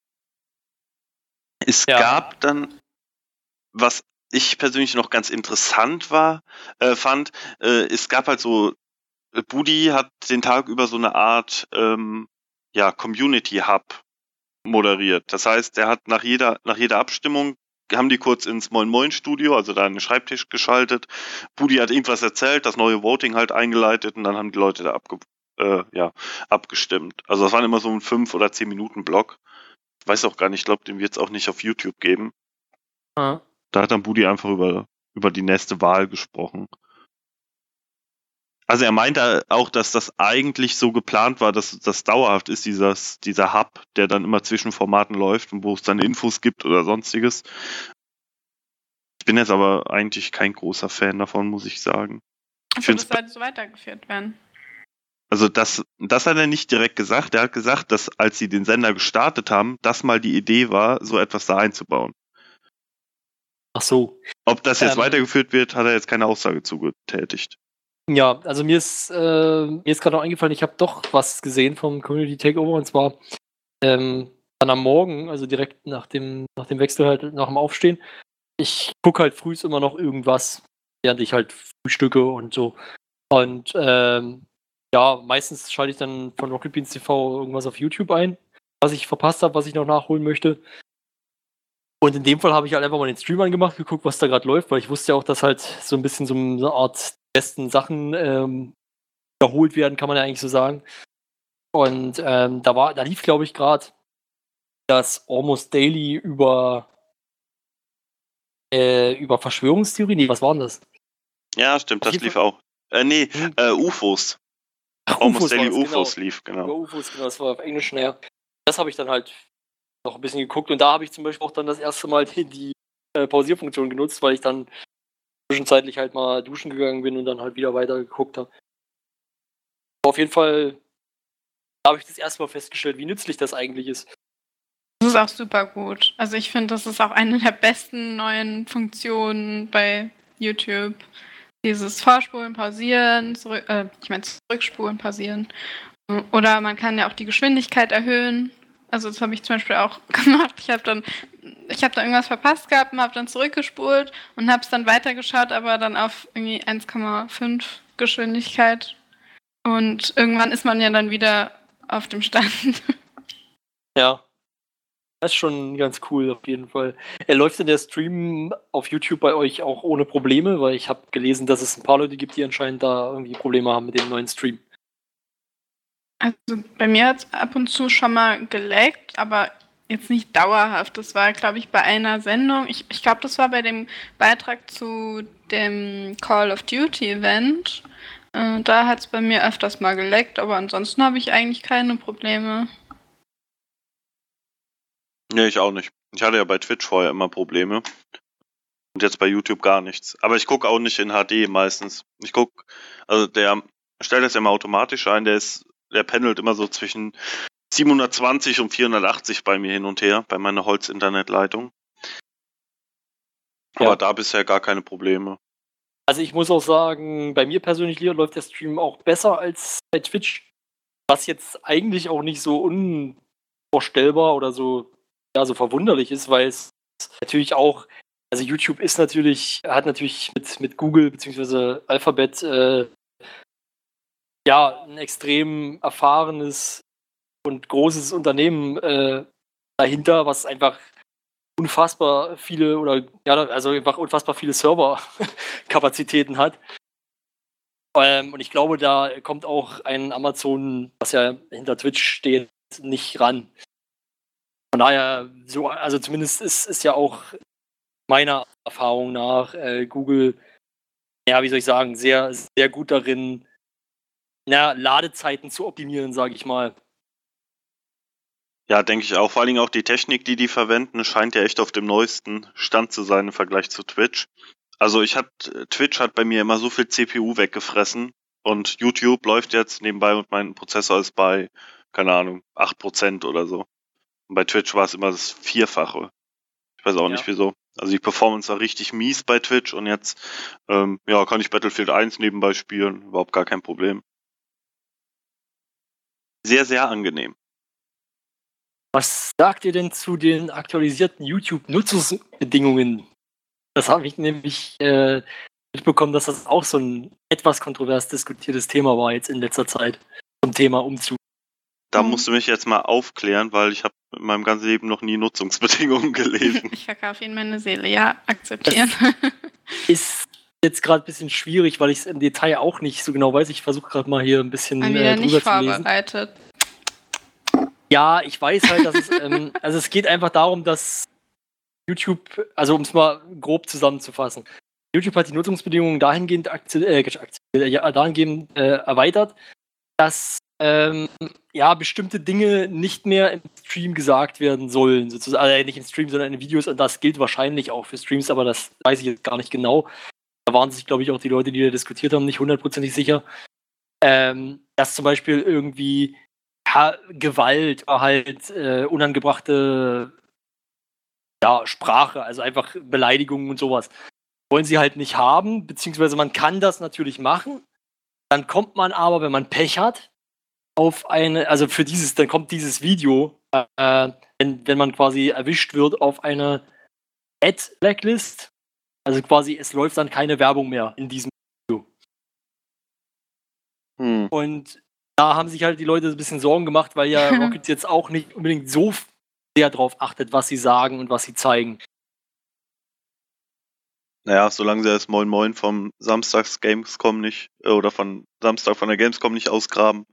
Es gab dann, was ich persönlich noch ganz interessant fand, es gab halt so, Budi hat den Tag über so eine Art Community Hub moderiert. Das heißt, er hat nach jeder Abstimmung haben die kurz ins Moin Moin Studio, also da einen Schreibtisch geschaltet. Budi hat irgendwas erzählt, das neue Voting halt eingeleitet und dann haben die Leute da abgestimmt. Also das waren immer so ein 5 oder 10 Minuten Block. Ich weiß auch gar nicht, ich glaube, den wird es auch nicht auf YouTube geben. Da hat dann Budi einfach über die nächste Wahl gesprochen. Also er meinte auch, dass das eigentlich so geplant war, dass das dauerhaft ist, dieser Hub, der dann immer zwischen Formaten läuft und wo es dann Infos gibt oder sonstiges. Ich bin jetzt aber eigentlich kein großer Fan davon, muss ich sagen. Also das sollte so weitergeführt werden. Also das hat er nicht direkt gesagt. Er hat gesagt, dass als sie den Sender gestartet haben, das mal die Idee war, so etwas da einzubauen. Ach so. Ob das jetzt weitergeführt wird, hat er jetzt keine Aussage zugetätigt. Ja, also mir ist gerade noch eingefallen, ich habe doch was gesehen vom Community Takeover und zwar dann am Morgen, also direkt nach dem Wechsel halt, nach dem Aufstehen. Ich gucke halt frühs immer noch irgendwas, während ich halt frühstücke und so. Und meistens schalte ich dann von Rocket Beans TV irgendwas auf YouTube ein, was ich verpasst habe, was ich noch nachholen möchte. Und in dem Fall habe ich halt einfach mal den Stream angemacht, geguckt, was da gerade läuft, weil ich wusste ja auch, dass halt so ein bisschen so eine Art besten Sachen wiederholt werden, kann man ja eigentlich so sagen. Und da lief, glaube ich, gerade das Almost Daily über Verschwörungstheorien. Nee, was war denn das? Ja, stimmt, das lief auch. UFOs. Almost Daily UFOs lief, genau. Über UFOs, genau, das war auf Englisch, naja. Das habe ich dann halt noch ein bisschen geguckt und da habe ich zum Beispiel auch dann das erste Mal die Pausierfunktion genutzt, weil ich dann zwischenzeitlich halt mal duschen gegangen bin und dann halt wieder weiter geguckt habe. Auf jeden Fall habe ich das erste Mal festgestellt, wie nützlich das eigentlich ist. Das ist auch super gut. Also ich finde, das ist auch eine der besten neuen Funktionen bei YouTube. Dieses Vorspulen, Pausieren, Zurückspulen, Pausieren. Oder man kann ja auch die Geschwindigkeit erhöhen. Also das habe ich zum Beispiel auch gemacht. Ich habe da irgendwas verpasst gehabt und habe dann zurückgespult und habe es dann weitergeschaut, aber dann auf irgendwie 1,5 Geschwindigkeit. Und irgendwann ist man ja dann wieder auf dem Stand. Ja. Das ist schon ganz cool auf jeden Fall. Läuft denn der Stream auf YouTube bei euch auch ohne Probleme? Weil ich habe gelesen, dass es ein paar Leute gibt, die anscheinend da irgendwie Probleme haben mit dem neuen Stream. Also bei mir hat es ab und zu schon mal gelaggt, aber jetzt nicht dauerhaft. Das war, glaube ich, bei einer Sendung. Ich glaube, das war bei dem Beitrag zu dem Call of Duty Event. Da hat es bei mir öfters mal gelaggt, aber ansonsten habe ich eigentlich keine Probleme. Nee, ich auch nicht. Ich hatte ja bei Twitch vorher immer Probleme. Und jetzt bei YouTube gar nichts. Aber ich gucke auch nicht in HD meistens. Also der stellt das ja immer automatisch ein, der pendelt immer so zwischen 720 und 480 bei mir hin und her, bei meiner Holz-Internetleitung. Aber Ja. da bisher gar keine Probleme. Also ich muss auch sagen, bei mir persönlich läuft der Stream auch besser als bei Twitch. Was jetzt eigentlich auch nicht so unvorstellbar oder so, ja, so verwunderlich ist, weil es natürlich auch, also YouTube hat natürlich mit Google bzw. Alphabet ja, ein extrem erfahrenes und großes Unternehmen dahinter, was einfach unfassbar viele einfach unfassbar viele Serverkapazitäten hat. Und ich glaube, da kommt auch ein Amazon, was ja hinter Twitch steht, nicht ran. Von daher, also zumindest ist ja auch meiner Erfahrung nach Google, ja, wie soll ich sagen, sehr, sehr gut darin, Ladezeiten zu optimieren, sage ich mal. Ja, denke ich auch. Vor allem auch die Technik, die verwenden, scheint ja echt auf dem neuesten Stand zu sein im Vergleich zu Twitch. Also Twitch hat bei mir immer so viel CPU weggefressen und YouTube läuft jetzt nebenbei und mein Prozessor ist bei, keine Ahnung, 8% oder so. Und bei Twitch war es immer das Vierfache. Ich weiß auch nicht wieso. Also die Performance war richtig mies bei Twitch und jetzt kann ich Battlefield 1 nebenbei spielen. Überhaupt gar kein Problem. Sehr, sehr angenehm. Was sagt ihr denn zu den aktualisierten YouTube-Nutzungsbedingungen? Das habe ich nämlich mitbekommen, dass das auch so ein etwas kontrovers diskutiertes Thema war jetzt in letzter Zeit zum Thema Umzug. Da musst du mich jetzt mal aufklären, weil ich habe in meinem ganzen Leben noch nie Nutzungsbedingungen gelesen. Ich verkaufe Ihnen meine Seele, ja, akzeptieren. Ist jetzt gerade ein bisschen schwierig, weil ich es im Detail auch nicht so genau weiß. Ich versuche gerade mal hier ein bisschen wieder drüber nicht zu lesen. vorbereitet. Ja, ich weiß halt, dass es, also es geht einfach darum, dass YouTube, also um es mal grob zusammenzufassen, YouTube hat die Nutzungsbedingungen dahingehend erweitert, dass bestimmte Dinge nicht mehr im Stream gesagt werden sollen, sozusagen, also nicht im Stream, sondern in Videos, und das gilt wahrscheinlich auch für Streams, aber das weiß ich jetzt gar nicht genau. Da waren sich, glaube ich, auch die Leute, die da diskutiert haben, nicht hundertprozentig sicher, dass zum Beispiel irgendwie Gewalt, halt unangebrachte Sprache, also einfach Beleidigungen und sowas, wollen sie halt nicht haben, beziehungsweise man kann das natürlich machen, dann kommt man aber, wenn man Pech hat, dann kommt dieses Video, wenn man quasi erwischt wird, auf eine Ad-Blacklist, also quasi es läuft dann keine Werbung mehr in diesem Video. Und da haben sich halt die Leute ein bisschen Sorgen gemacht, weil ja Rocket jetzt auch nicht unbedingt so sehr drauf achtet, was sie sagen und was sie zeigen. Naja, solange sie das Moin Moin vom Samstags Gamescom nicht, oder von Samstag von der Gamescom nicht ausgraben.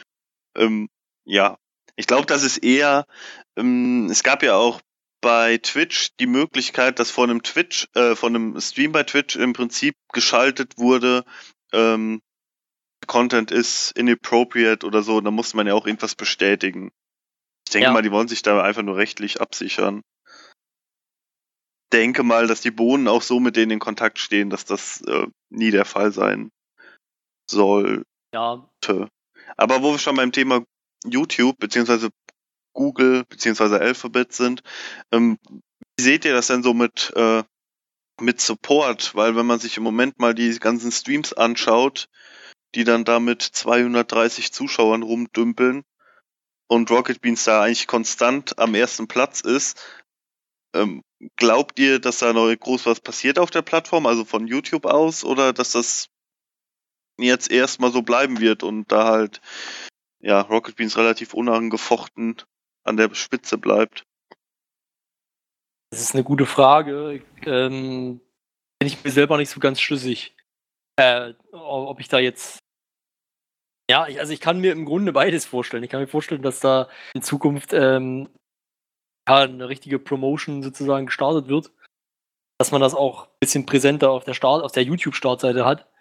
Ich glaube, das ist eher, es gab ja auch bei Twitch die Möglichkeit, dass von einem Stream bei Twitch im Prinzip geschaltet wurde, Content ist inappropriate oder so, da musste man ja auch irgendwas bestätigen. Ich denke mal, die wollen sich da einfach nur rechtlich absichern. Denke mal, dass die Bohnen auch so mit denen in Kontakt stehen, dass das nie der Fall sein sollte. Ja. Aber wo wir schon beim Thema YouTube bzw. Google bzw. Alphabet sind, wie seht ihr das denn so mit mit Support, weil wenn man sich im Moment mal die ganzen Streams anschaut, die dann da mit 230 Zuschauern rumdümpeln und Rocket Beans da eigentlich konstant am ersten Platz ist, glaubt ihr, dass da noch groß was passiert auf der Plattform, also von YouTube aus, oder dass das jetzt erstmal so bleiben wird und da halt Rocket Beans relativ unangefochten an der Spitze bleibt? Das ist eine gute Frage. Bin ich mir selber nicht so ganz schlüssig. Ob ich da jetzt. Ja, ich kann mir im Grunde beides vorstellen. Ich kann mir vorstellen, dass da in Zukunft eine richtige Promotion sozusagen gestartet wird. Dass man das auch ein bisschen präsenter auf der YouTube-Startseite hat.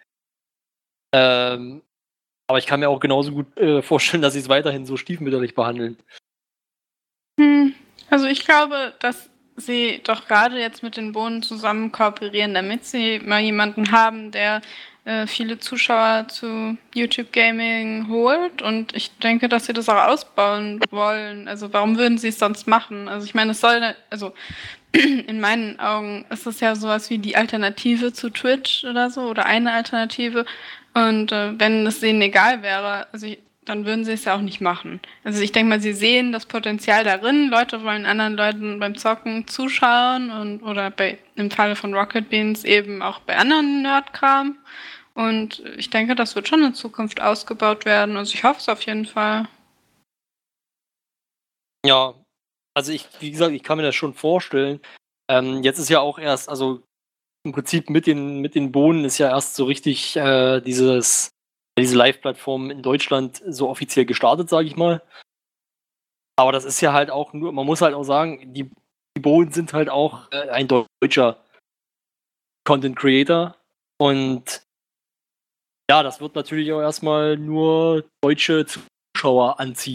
Aber ich kann mir auch genauso gut vorstellen, dass sie es weiterhin so stiefmütterlich behandeln. Also ich glaube, dass sie doch gerade jetzt mit den Bohnen zusammen kooperieren, damit sie mal jemanden haben, der viele Zuschauer zu YouTube Gaming holt, und ich denke, dass sie das auch ausbauen wollen. Also warum würden sie es sonst machen? Also ich meine, in meinen Augen ist das ja sowas wie die Alternative zu Twitch oder so, oder eine Alternative, und wenn es denen egal wäre, dann würden sie es ja auch nicht machen. Also ich denke mal, sie sehen das Potenzial darin. Leute wollen anderen Leuten beim Zocken zuschauen oder im Falle von Rocket Beans eben auch bei anderen Nerdkram. Und ich denke, das wird schon in Zukunft ausgebaut werden. Also ich hoffe es auf jeden Fall. Ja, also wie gesagt, ich kann mir das schon vorstellen. Jetzt ist ja auch erst, also im Prinzip mit den Bohnen ist ja erst so richtig diese Live-Plattform in Deutschland so offiziell gestartet, sage ich mal. Aber das ist ja halt auch nur, man muss halt auch sagen, die Bohnen sind halt auch ein deutscher Content Creator, und ja, das wird natürlich auch erstmal nur deutsche Zuschauer anziehen.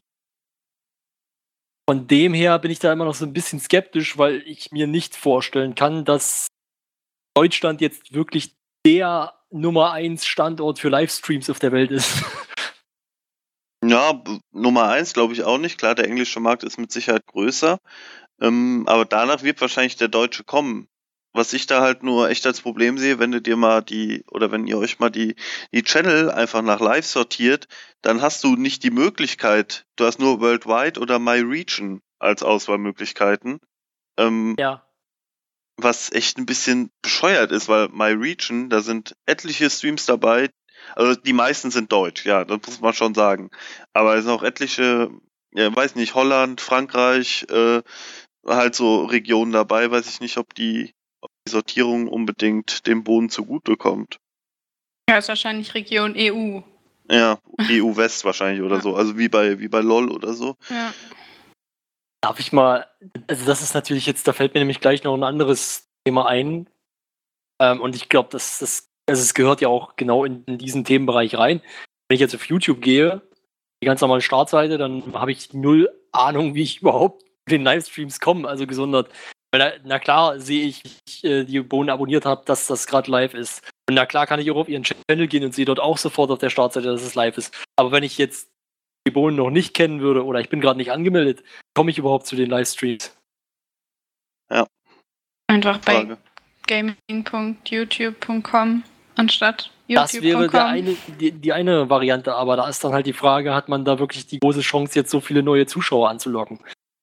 Von dem her bin ich da immer noch so ein bisschen skeptisch, weil ich mir nicht vorstellen kann, dass Deutschland jetzt wirklich der Nummer 1 Standort für Livestreams auf der Welt ist. Ja, Nummer 1 glaube ich auch nicht. Klar, der englische Markt ist mit Sicherheit größer. Aber danach wird wahrscheinlich der deutsche kommen. Was ich da halt nur echt als Problem sehe, wenn ihr euch mal die Channel einfach nach Live sortiert, dann hast du nicht die Möglichkeit, du hast nur Worldwide oder My Region als Auswahlmöglichkeiten. Ja. Was echt ein bisschen bescheuert ist, weil My Region, da sind etliche Streams dabei, also die meisten sind deutsch, ja, das muss man schon sagen. Aber es sind auch etliche, weiß nicht, Holland, Frankreich, halt so Regionen dabei, weiß ich nicht, ob die Sortierung unbedingt dem Boden zugutekommt. Ja, ist wahrscheinlich Region EU. Ja, EU West wahrscheinlich oder so, also wie bei LOL oder so. Ja. Darf ich mal, also das ist natürlich jetzt, da fällt mir nämlich gleich noch ein anderes Thema ein. Und ich glaube, es gehört ja auch genau in diesen Themenbereich rein. Wenn ich jetzt auf YouTube gehe, die ganz normale Startseite, dann habe ich null Ahnung, wie ich überhaupt zu den Livestreams komme, also gesondert. Weil na klar sehe ich, die Bohnen abonniert habe, dass das gerade live ist. Und na klar kann ich auch auf ihren Channel gehen und sehe dort auch sofort auf der Startseite, dass es live ist. Aber wenn ich jetzt die Bohnen noch nicht kennen würde oder ich bin gerade nicht angemeldet, komme ich überhaupt zu den Livestreams? Ja. Einfach bei gaming.youtube.com anstatt Das wäre youtube.com. die eine Variante, aber da ist dann halt die Frage, hat man da wirklich die große Chance, jetzt so viele neue Zuschauer anzulocken?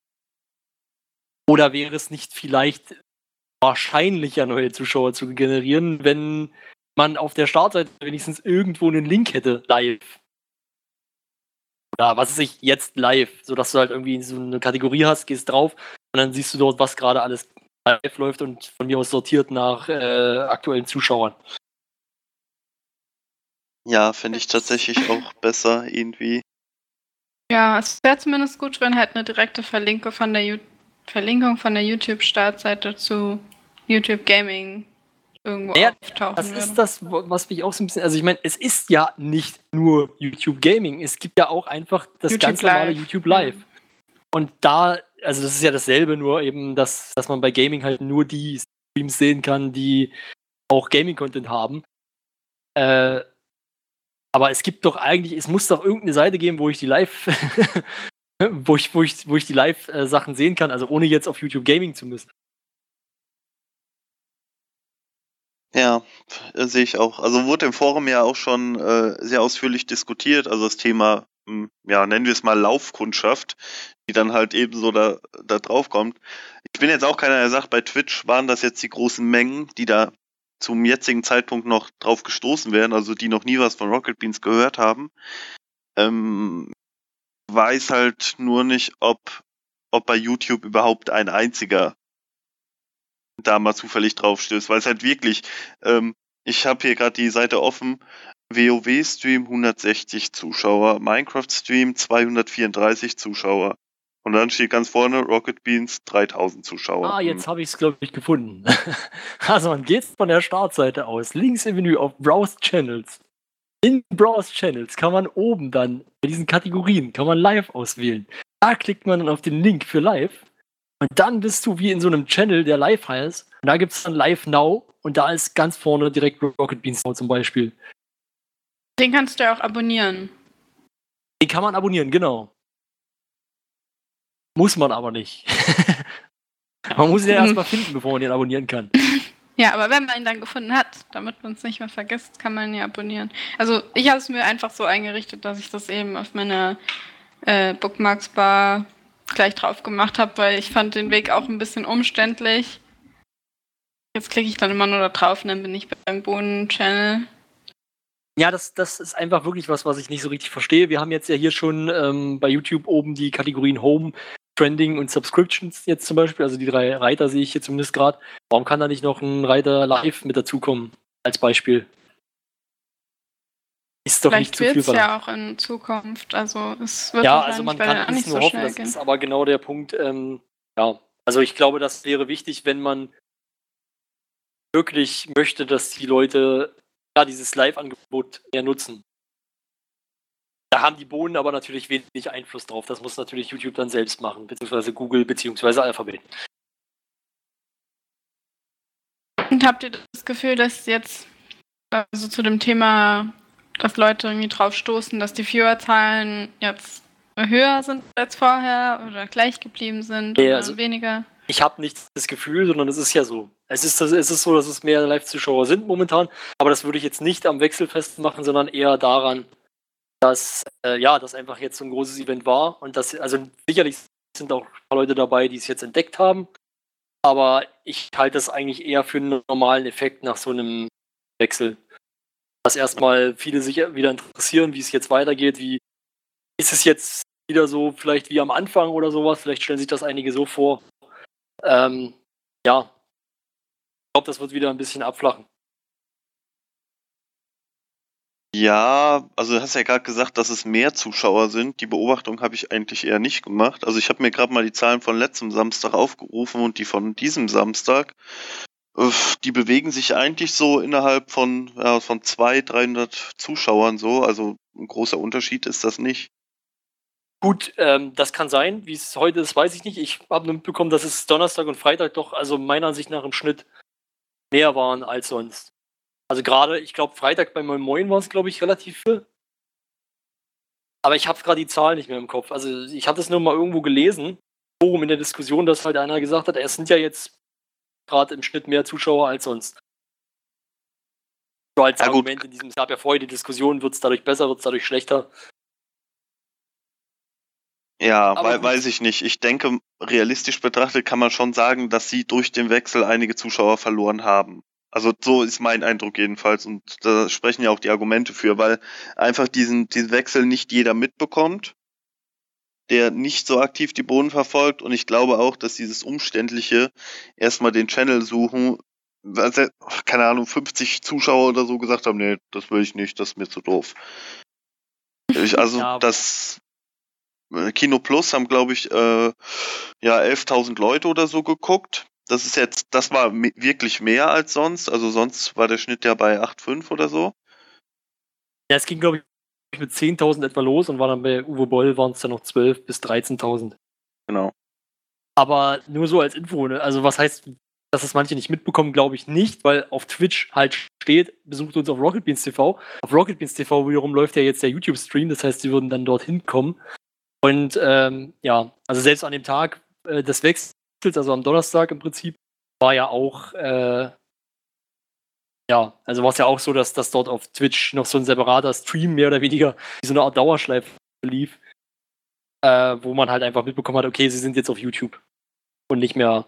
Oder wäre es nicht vielleicht wahrscheinlicher, neue Zuschauer zu generieren, wenn man auf der Startseite wenigstens irgendwo einen Link hätte, live? Oder was ist jetzt live, sodass du halt irgendwie so eine Kategorie hast, gehst drauf und dann siehst du dort, was gerade alles live läuft und von mir aus sortiert nach aktuellen Zuschauern. Ja, finde ich tatsächlich auch besser irgendwie. Ja, es wäre zumindest gut, wenn halt eine direkte Verlinkung von der YouTube-Startseite zu YouTube Gaming irgendwo auftauchen das würde. ist das, was mich auch so ein bisschen, also ich meine, es ist ja nicht nur YouTube Gaming, es gibt ja auch einfach das YouTube ganz normale Live. YouTube Live. Und da, also das ist ja dasselbe, nur eben, dass man bei Gaming halt nur die Streams sehen kann, die auch Gaming-Content haben. Aber es gibt doch eigentlich, es muss doch irgendeine Seite geben, wo ich die Live wo ich die Live-Sachen sehen kann, also ohne jetzt auf YouTube Gaming zu müssen. Ja, sehe ich auch. Also wurde im Forum ja auch schon sehr ausführlich diskutiert. Also das Thema, ja, nennen wir es mal Laufkundschaft, die dann halt eben so da drauf kommt. Ich bin jetzt auch keiner, der sagt, bei Twitch waren das jetzt die großen Mengen, die da zum jetzigen Zeitpunkt noch drauf gestoßen werden, also die noch nie was von Rocket Beans gehört haben. Weiß halt nur nicht, ob bei YouTube überhaupt ein einziger da mal zufällig drauf stößt, weil es halt wirklich, ich habe hier gerade die Seite offen, WoW-Stream 160 Zuschauer, Minecraft-Stream 234 Zuschauer. Und dann steht ganz vorne Rocket Beans 3000 Zuschauer. Jetzt habe ich es, glaube ich, gefunden. Also man geht von der Startseite aus, links im Menü auf Browse Channels. In Browse Channels kann man oben dann, bei diesen Kategorien, kann man Live auswählen. Da klickt man dann auf den Link für Live. Und dann bist du wie in so einem Channel, der live heißt. Und da gibt es dann Live Now. Und da ist ganz vorne direkt Rocket Beans Now zum Beispiel. Den kannst du ja auch abonnieren. Den kann man abonnieren, genau. Muss man aber nicht. Man muss ihn ja erstmal finden, bevor man den abonnieren kann. Ja, aber wenn man ihn dann gefunden hat, damit man es nicht mehr vergisst, kann man ihn ja abonnieren. Also ich habe es mir einfach so eingerichtet, dass ich das eben auf meiner Bookmarks-Bar gleich drauf gemacht habe, weil ich fand den Weg auch ein bisschen umständlich. Jetzt klicke ich dann immer nur da drauf und dann bin ich beim Bohnen-Channel. Ja, das ist einfach wirklich was ich nicht so richtig verstehe. Wir haben jetzt ja hier schon bei YouTube oben die Kategorien Home, Trending und Subscriptions jetzt zum Beispiel. Also die 3 Reiter sehe ich hier zumindest gerade. Warum kann da nicht noch ein Reiter Live mit dazukommen? Als Beispiel. Ist doch nicht Vielleicht zu viel wird es verlangt. ja auch in Zukunft. Also es wird Ja, wahrscheinlich also man bei kann denen auch es nicht nur so hoffen, schnell das gehen. ist aber genau der Punkt. Ja, also ich glaube, das wäre wichtig, wenn man wirklich möchte, dass die Leute ja dieses Live-Angebot mehr nutzen. Da haben die Bohnen aber natürlich wenig Einfluss drauf. Das muss natürlich YouTube dann selbst machen, beziehungsweise Google, beziehungsweise Alphabet. Und habt ihr das Gefühl, dass jetzt, also zu dem Thema, dass Leute irgendwie drauf stoßen, dass die Viewerzahlen jetzt höher sind als vorher oder gleich geblieben sind Ja, oder also weniger? ich habe nicht das Gefühl, sondern es ist ja so. Es ist so, dass es mehr Live-Zuschauer sind momentan, aber das würde ich jetzt nicht am Wechsel festmachen, sondern eher daran, dass das einfach jetzt so ein großes Event war und dass, also sicherlich sind auch ein paar Leute dabei, die es jetzt entdeckt haben, aber ich halte das eigentlich eher für einen normalen Effekt nach so einem Wechsel. Dass erstmal viele sich wieder interessieren, wie es jetzt weitergeht, wie ist es jetzt wieder so, vielleicht wie am Anfang oder sowas, vielleicht stellen sich das einige so vor. Ich glaube, das wird wieder ein bisschen abflachen. Ja, also du hast ja gerade gesagt, dass es mehr Zuschauer sind. Die Beobachtung habe ich eigentlich eher nicht gemacht. Also ich habe mir gerade mal die Zahlen von letztem Samstag aufgerufen und die von diesem Samstag. Die bewegen sich eigentlich so innerhalb von 200-300 Zuschauern so. Also ein großer Unterschied ist das nicht. Gut, das kann sein. Wie es heute ist, weiß ich nicht. Ich habe nur mitbekommen, dass es Donnerstag und Freitag doch, also meiner Ansicht nach im Schnitt mehr waren als sonst. Also gerade, ich glaube, Freitag bei Moin Moin war es, glaube ich, relativ viel. Aber ich habe gerade die Zahlen nicht mehr im Kopf. Also ich hatte es nur mal irgendwo gelesen, Forum in der Diskussion, dass halt einer gesagt hat, es sind ja jetzt gerade im Schnitt mehr Zuschauer als sonst. So als Ja, gut. Argument in diesem, es gab ja vorher die Diskussion, wird es dadurch besser, wird es dadurch schlechter. Ja, Aber gut. weiß ich nicht. Ich denke, realistisch betrachtet kann man schon sagen, dass sie durch den Wechsel einige Zuschauer verloren haben. Also so ist mein Eindruck jedenfalls und da sprechen ja auch die Argumente für, weil einfach diesen Wechsel nicht jeder mitbekommt, der nicht so aktiv die Bohnen verfolgt und ich glaube auch, dass dieses Umständliche erstmal den Channel suchen, also, keine Ahnung, 50 Zuschauer oder so gesagt haben, nee, das will ich nicht, das ist mir zu doof. Ja. Das Kino Plus haben, glaube ich, 11.000 Leute oder so geguckt. Das war wirklich mehr als sonst. Also sonst war der Schnitt ja bei 8,5 oder so. Ja, es ging, glaube ich, mit 10.000 etwa los und war dann bei Uwe Boll waren es dann noch 12.000 bis 13.000. Genau. Aber nur so als Info, ne? Also was heißt, dass das manche nicht mitbekommen, glaube ich nicht, weil auf Twitch halt steht, besucht uns auf Rocket Beans TV. Auf Rocket Beans TV wiederum läuft ja jetzt der YouTube-Stream, das heißt, sie würden dann dorthin kommen. Und also selbst an dem Tag des Wechsels, also am Donnerstag im Prinzip, war ja auch Ja, also war es ja auch so, dass dort auf Twitch noch so ein separater Stream mehr oder weniger wie so eine Art Dauerschleife lief, wo man halt einfach mitbekommen hat, okay, sie sind jetzt auf YouTube und nicht mehr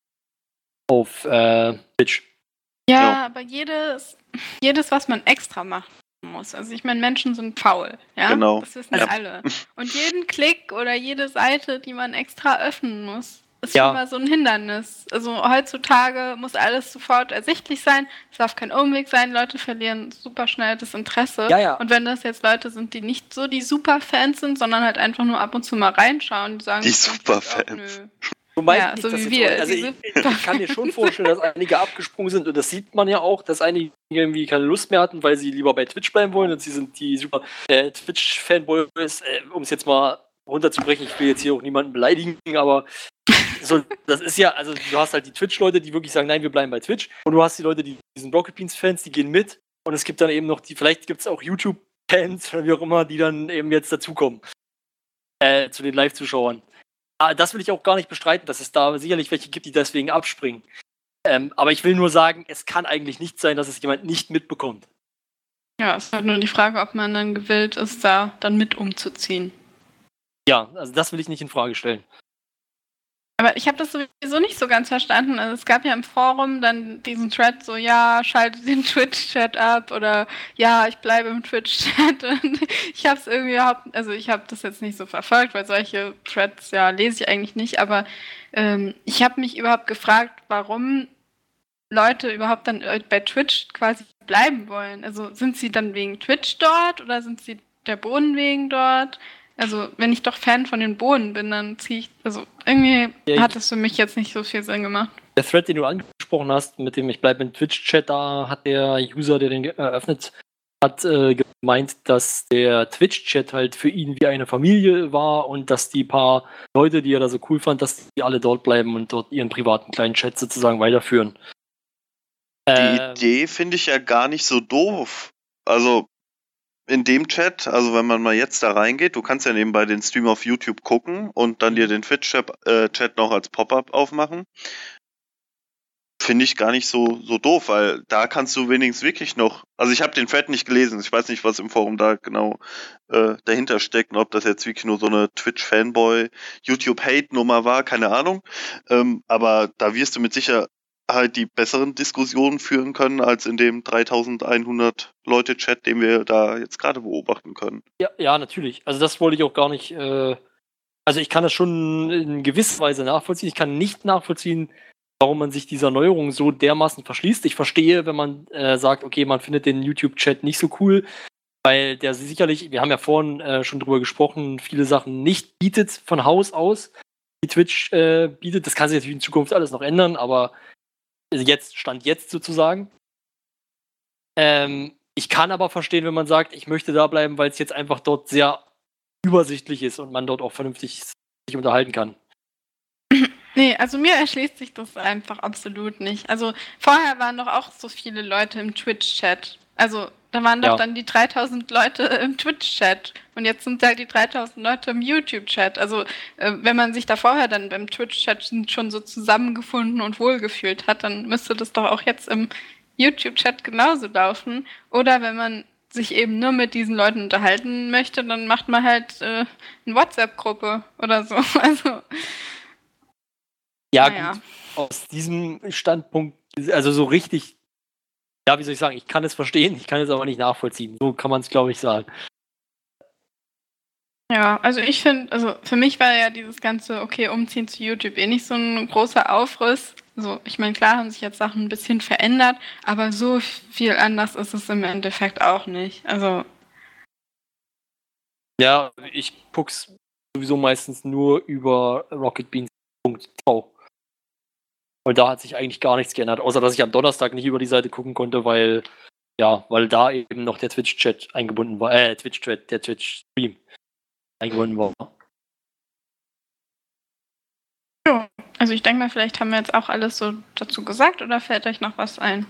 auf Twitch. Ja, aber jedes, was man extra machen muss. Also ich meine, Menschen sind faul, ja? Genau. Das wissen wir alle. Und jeden Klick oder jede Seite, die man extra öffnen muss, ist schon mal so ein Hindernis. Also heutzutage muss alles sofort ersichtlich sein. Es darf kein Umweg sein. Leute verlieren super schnell das Interesse. Ja. Und wenn das jetzt Leute sind, die nicht so die Superfans sind, sondern halt einfach nur ab und zu mal reinschauen, die sagen, die Superfans. Du meinst ja, nicht, so dass wie wir. Also ich kann mir schon vorstellen, dass einige abgesprungen sind und das sieht man ja auch, dass einige irgendwie keine Lust mehr hatten, weil sie lieber bei Twitch bleiben wollen und sie sind die super Twitch-Fanboys, um es jetzt mal runterzubrechen. Ich will jetzt hier auch niemanden beleidigen, aber so, das ist ja, also du hast halt die Twitch-Leute, die wirklich sagen, nein, wir bleiben bei Twitch und du hast die Leute, die sind Rocket Beans-Fans, die gehen mit und es gibt dann eben noch die, vielleicht gibt es auch YouTube-Fans oder wie auch immer, die dann eben jetzt dazukommen zu den Live-Zuschauern. Das will ich auch gar nicht bestreiten, dass es da sicherlich welche gibt, die deswegen abspringen. Aber ich will nur sagen, es kann eigentlich nicht sein, dass es jemand nicht mitbekommt. Ja, es ist halt nur die Frage, ob man dann gewillt ist, da dann mit umzuziehen. Ja, also das will ich nicht in Frage stellen. Aber ich habe das sowieso nicht so ganz verstanden. Also es gab ja im Forum dann diesen Thread so, ja, schalte den Twitch-Chat ab oder ja, ich bleibe im Twitch-Chat. Und ich habe es irgendwie ich habe das jetzt nicht so verfolgt, weil solche Threads, ja, lese ich eigentlich nicht. Aber ich habe mich überhaupt gefragt, warum Leute überhaupt dann bei Twitch quasi bleiben wollen. Also sind sie dann wegen Twitch dort oder sind sie der Bohnen wegen dort? Also, wenn ich doch Fan von den Bohnen bin, dann ziehe ich. Also, irgendwie hat das für mich jetzt nicht so viel Sinn gemacht. Der Thread, den du angesprochen hast, mit dem ich bleibe im Twitch-Chat, da hat der User, der den eröffnet hat, gemeint, dass der Twitch-Chat halt für ihn wie eine Familie war und dass die paar Leute, die er da so cool fand, dass die alle dort bleiben und dort ihren privaten kleinen Chat sozusagen weiterführen. Die Idee finde ich ja gar nicht so doof. Also, in dem Chat, also wenn man mal jetzt da reingeht, du kannst ja nebenbei den Stream auf YouTube gucken und dann dir den Twitch-Chat noch als Pop-up aufmachen. Finde ich gar nicht so doof, weil da kannst du wenigstens wirklich noch, also ich habe den Thread nicht gelesen, ich weiß nicht, was im Forum da genau dahinter steckt und ob das jetzt wirklich nur so eine Twitch-Fanboy-YouTube-Hate-Nummer war, keine Ahnung, aber da wirst du mit Sicherheit die besseren Diskussionen führen können, als in dem 3100 Leute-Chat, den wir da jetzt gerade beobachten können. Ja, natürlich. Also das wollte ich auch gar nicht, also ich kann das schon in gewisser Weise nachvollziehen. Ich kann nicht nachvollziehen, warum man sich dieser Neuerung so dermaßen verschließt. Ich verstehe, wenn man sagt, okay, man findet den YouTube-Chat nicht so cool, weil der sicherlich, wir haben ja vorhin schon drüber gesprochen, viele Sachen nicht bietet von Haus aus, die Twitch bietet. Das kann sich natürlich in Zukunft alles noch ändern, aber Stand jetzt sozusagen. Ich kann aber verstehen, wenn man sagt, ich möchte da bleiben, weil es jetzt einfach dort sehr übersichtlich ist und man dort auch vernünftig sich unterhalten kann. Nee, also mir erschließt sich das einfach absolut nicht. Also vorher waren doch auch so viele Leute im Twitch-Chat. Also da waren doch dann die 3000 Leute im Twitch-Chat und jetzt sind halt die 3000 Leute im YouTube-Chat. Also wenn man sich da vorher dann beim Twitch-Chat schon so zusammengefunden und wohlgefühlt hat, dann müsste das doch auch jetzt im YouTube-Chat genauso laufen. Oder wenn man sich eben nur mit diesen Leuten unterhalten möchte, dann macht man halt eine WhatsApp-Gruppe oder so. Also ja, gut, aus diesem Standpunkt, also so richtig, ja, wie soll ich sagen, ich kann es verstehen, ich kann es aber nicht nachvollziehen. So kann man es, glaube ich, sagen. Ja, also ich finde, also für mich war ja dieses ganze, okay, umziehen zu YouTube nicht so ein großer Aufriss. Also ich meine, klar haben sich jetzt Sachen ein bisschen verändert, aber so viel anders ist es im Endeffekt auch nicht. Also ja, ich guck's sowieso meistens nur über rocketbeans.tv. Und da hat sich eigentlich gar nichts geändert, außer dass ich am Donnerstag nicht über die Seite gucken konnte, weil da eben noch der Twitch-Chat eingebunden war, der Twitch-Stream eingebunden war. ja, also ich denke mal, vielleicht haben wir jetzt auch alles so dazu gesagt oder fällt euch noch was ein?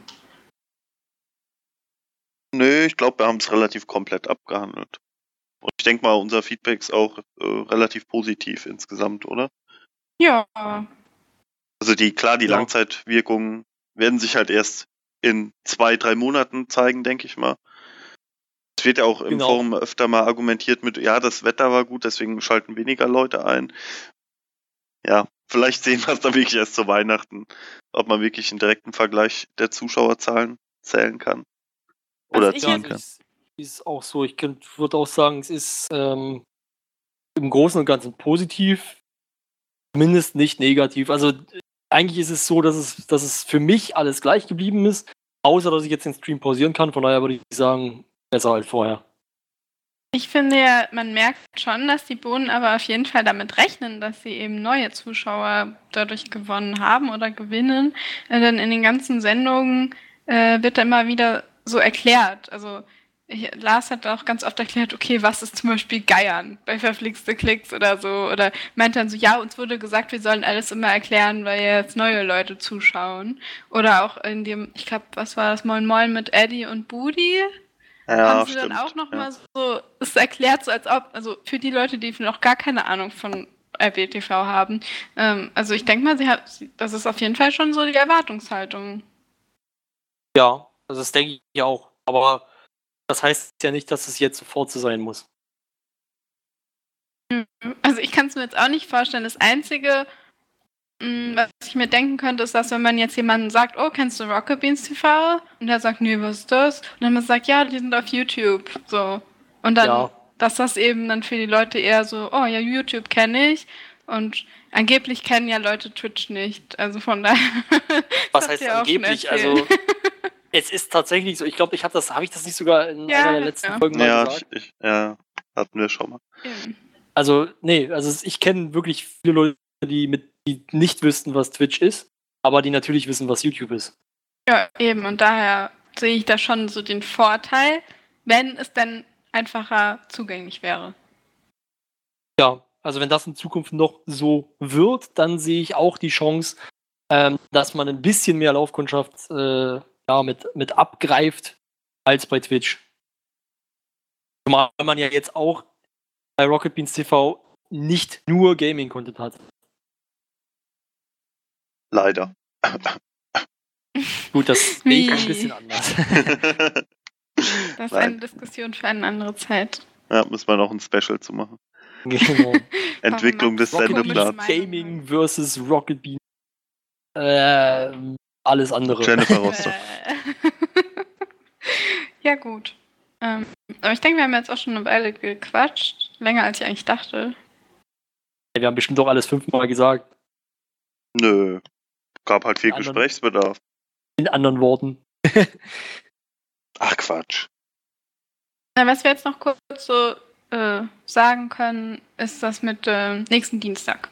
Nö, ich glaube, wir haben es relativ komplett abgehandelt. Und ich denke mal, unser Feedback ist auch relativ positiv insgesamt, oder? Ja. Also die Langzeitwirkungen werden sich halt erst in 2-3 Monaten zeigen, denke ich mal. Es wird ja auch im Forum öfter mal argumentiert mit, ja, das Wetter war gut, deswegen schalten weniger Leute ein. Ja, vielleicht sehen wir es dann wirklich erst zu Weihnachten, ob man wirklich einen direkten Vergleich der Zuschauerzahlen zählen kann. Oder ziehen kann. Ist auch so, ich würde auch sagen, es ist im Großen und Ganzen positiv, zumindest nicht negativ. Also eigentlich ist es so, dass es für mich alles gleich geblieben ist, außer dass ich jetzt den Stream pausieren kann. Von daher würde ich sagen, besser als vorher. Ich finde ja, man merkt schon, dass die Bohnen aber auf jeden Fall damit rechnen, dass sie eben neue Zuschauer dadurch gewonnen haben oder gewinnen. Denn in den ganzen Sendungen wird da immer wieder so erklärt. Also Lars hat auch ganz oft erklärt, okay, was ist zum Beispiel Geiern bei verflixte Klicks oder so. Oder meint dann so, ja, uns wurde gesagt, wir sollen alles immer erklären, weil jetzt neue Leute zuschauen. Oder auch in dem, ich glaube, was war das, Moin Moin mit Eddie und Budi? Ja, haben sie dann auch nochmal so, es erklärt so, als ob, also für die Leute, die noch gar keine Ahnung von RBTV haben. Also ich denke mal, das ist auf jeden Fall schon so die Erwartungshaltung. Ja, also das denke ich auch. Aber das heißt ja nicht, dass es jetzt sofort so sein muss. Also ich kann es mir jetzt auch nicht vorstellen. Das Einzige, was ich mir denken könnte, ist, dass wenn man jetzt jemanden sagt, oh, kennst du Rocket Beans TV? Und der sagt, nee, was ist das? Und dann man sagt, ja, die sind auf YouTube. So. Und dann, dass das eben dann für die Leute eher so, oh ja, YouTube kenne ich. Und angeblich kennen ja Leute Twitch nicht. Also von daher. Was heißt angeblich? Also es ist tatsächlich so, ich glaube, habe ich das nicht sogar in einer der letzten Folgen mal gesagt? Ja, hatten wir schon mal. Also, ich kenne wirklich viele Leute, die nicht wüssten, was Twitch ist, aber die natürlich wissen, was YouTube ist. Ja, eben, und daher sehe ich da schon so den Vorteil, wenn es dann einfacher zugänglich wäre. Ja, also wenn das in Zukunft noch so wird, dann sehe ich auch die Chance, dass man ein bisschen mehr Laufkundschaft mit abgreift als bei Twitch. Zumal man ja jetzt auch bei Rocket Beans TV nicht nur Gaming-Content hat. Leider. Gut, das sehe ich ein bisschen anders. Das ist eine Diskussion für eine andere Zeit. Ja, müssen wir noch ein Special zu machen. Genau. Entwicklung des Sendeplans. Gaming versus Rocket Beans. Alles andere. Jennifer Rostock. Ja, gut. Aber ich denke, wir haben jetzt auch schon eine Weile gequatscht. Länger, als ich eigentlich dachte. Wir haben bestimmt doch alles 5-mal gesagt. Nö. Gab halt viel Gesprächsbedarf. In anderen Worten. Ach, Quatsch. Na, was wir jetzt noch kurz so sagen können, ist das mit nächsten Dienstag.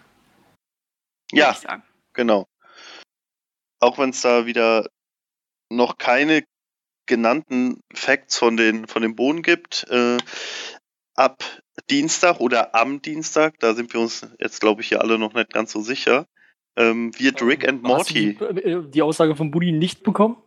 Ja, genau. Auch wenn es da wieder noch keine genannten Facts von den Bohnen gibt, ab Dienstag oder am Dienstag, da sind wir uns jetzt, glaube ich, hier alle noch nicht ganz so sicher, wird Rick and Morty. Hast du die Aussage von Buddy nicht bekommen?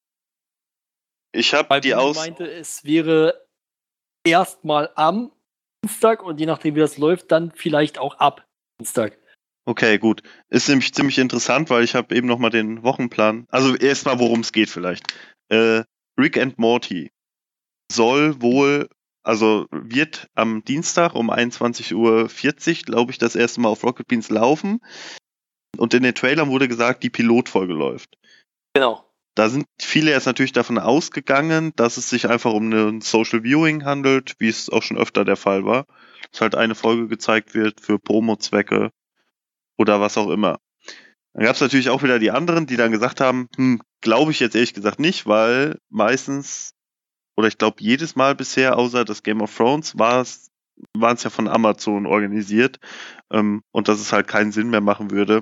Ich habe die Buddy meinte, es wäre erstmal am Dienstag und je nachdem, wie das läuft, dann vielleicht auch ab Dienstag. Okay, gut. Ist nämlich ziemlich interessant, weil ich habe eben nochmal den Wochenplan. Also erstmal, worum es geht vielleicht. Rick and Morty soll wohl, also wird am Dienstag um 21:40 Uhr, glaube ich, das erste Mal auf Rocket Beans laufen. Und in den Trailern wurde gesagt, die Pilotfolge läuft. Genau. Da sind viele jetzt natürlich davon ausgegangen, dass es sich einfach um ein Social Viewing handelt, wie es auch schon öfter der Fall war. Dass halt eine Folge gezeigt wird für Promo-Zwecke oder was auch immer. Dann gab es natürlich auch wieder die anderen, die dann gesagt haben, glaube ich jetzt ehrlich gesagt nicht, weil meistens, oder ich glaube jedes Mal bisher, außer das Game of Thrones, waren es ja von Amazon organisiert und dass es halt keinen Sinn mehr machen würde,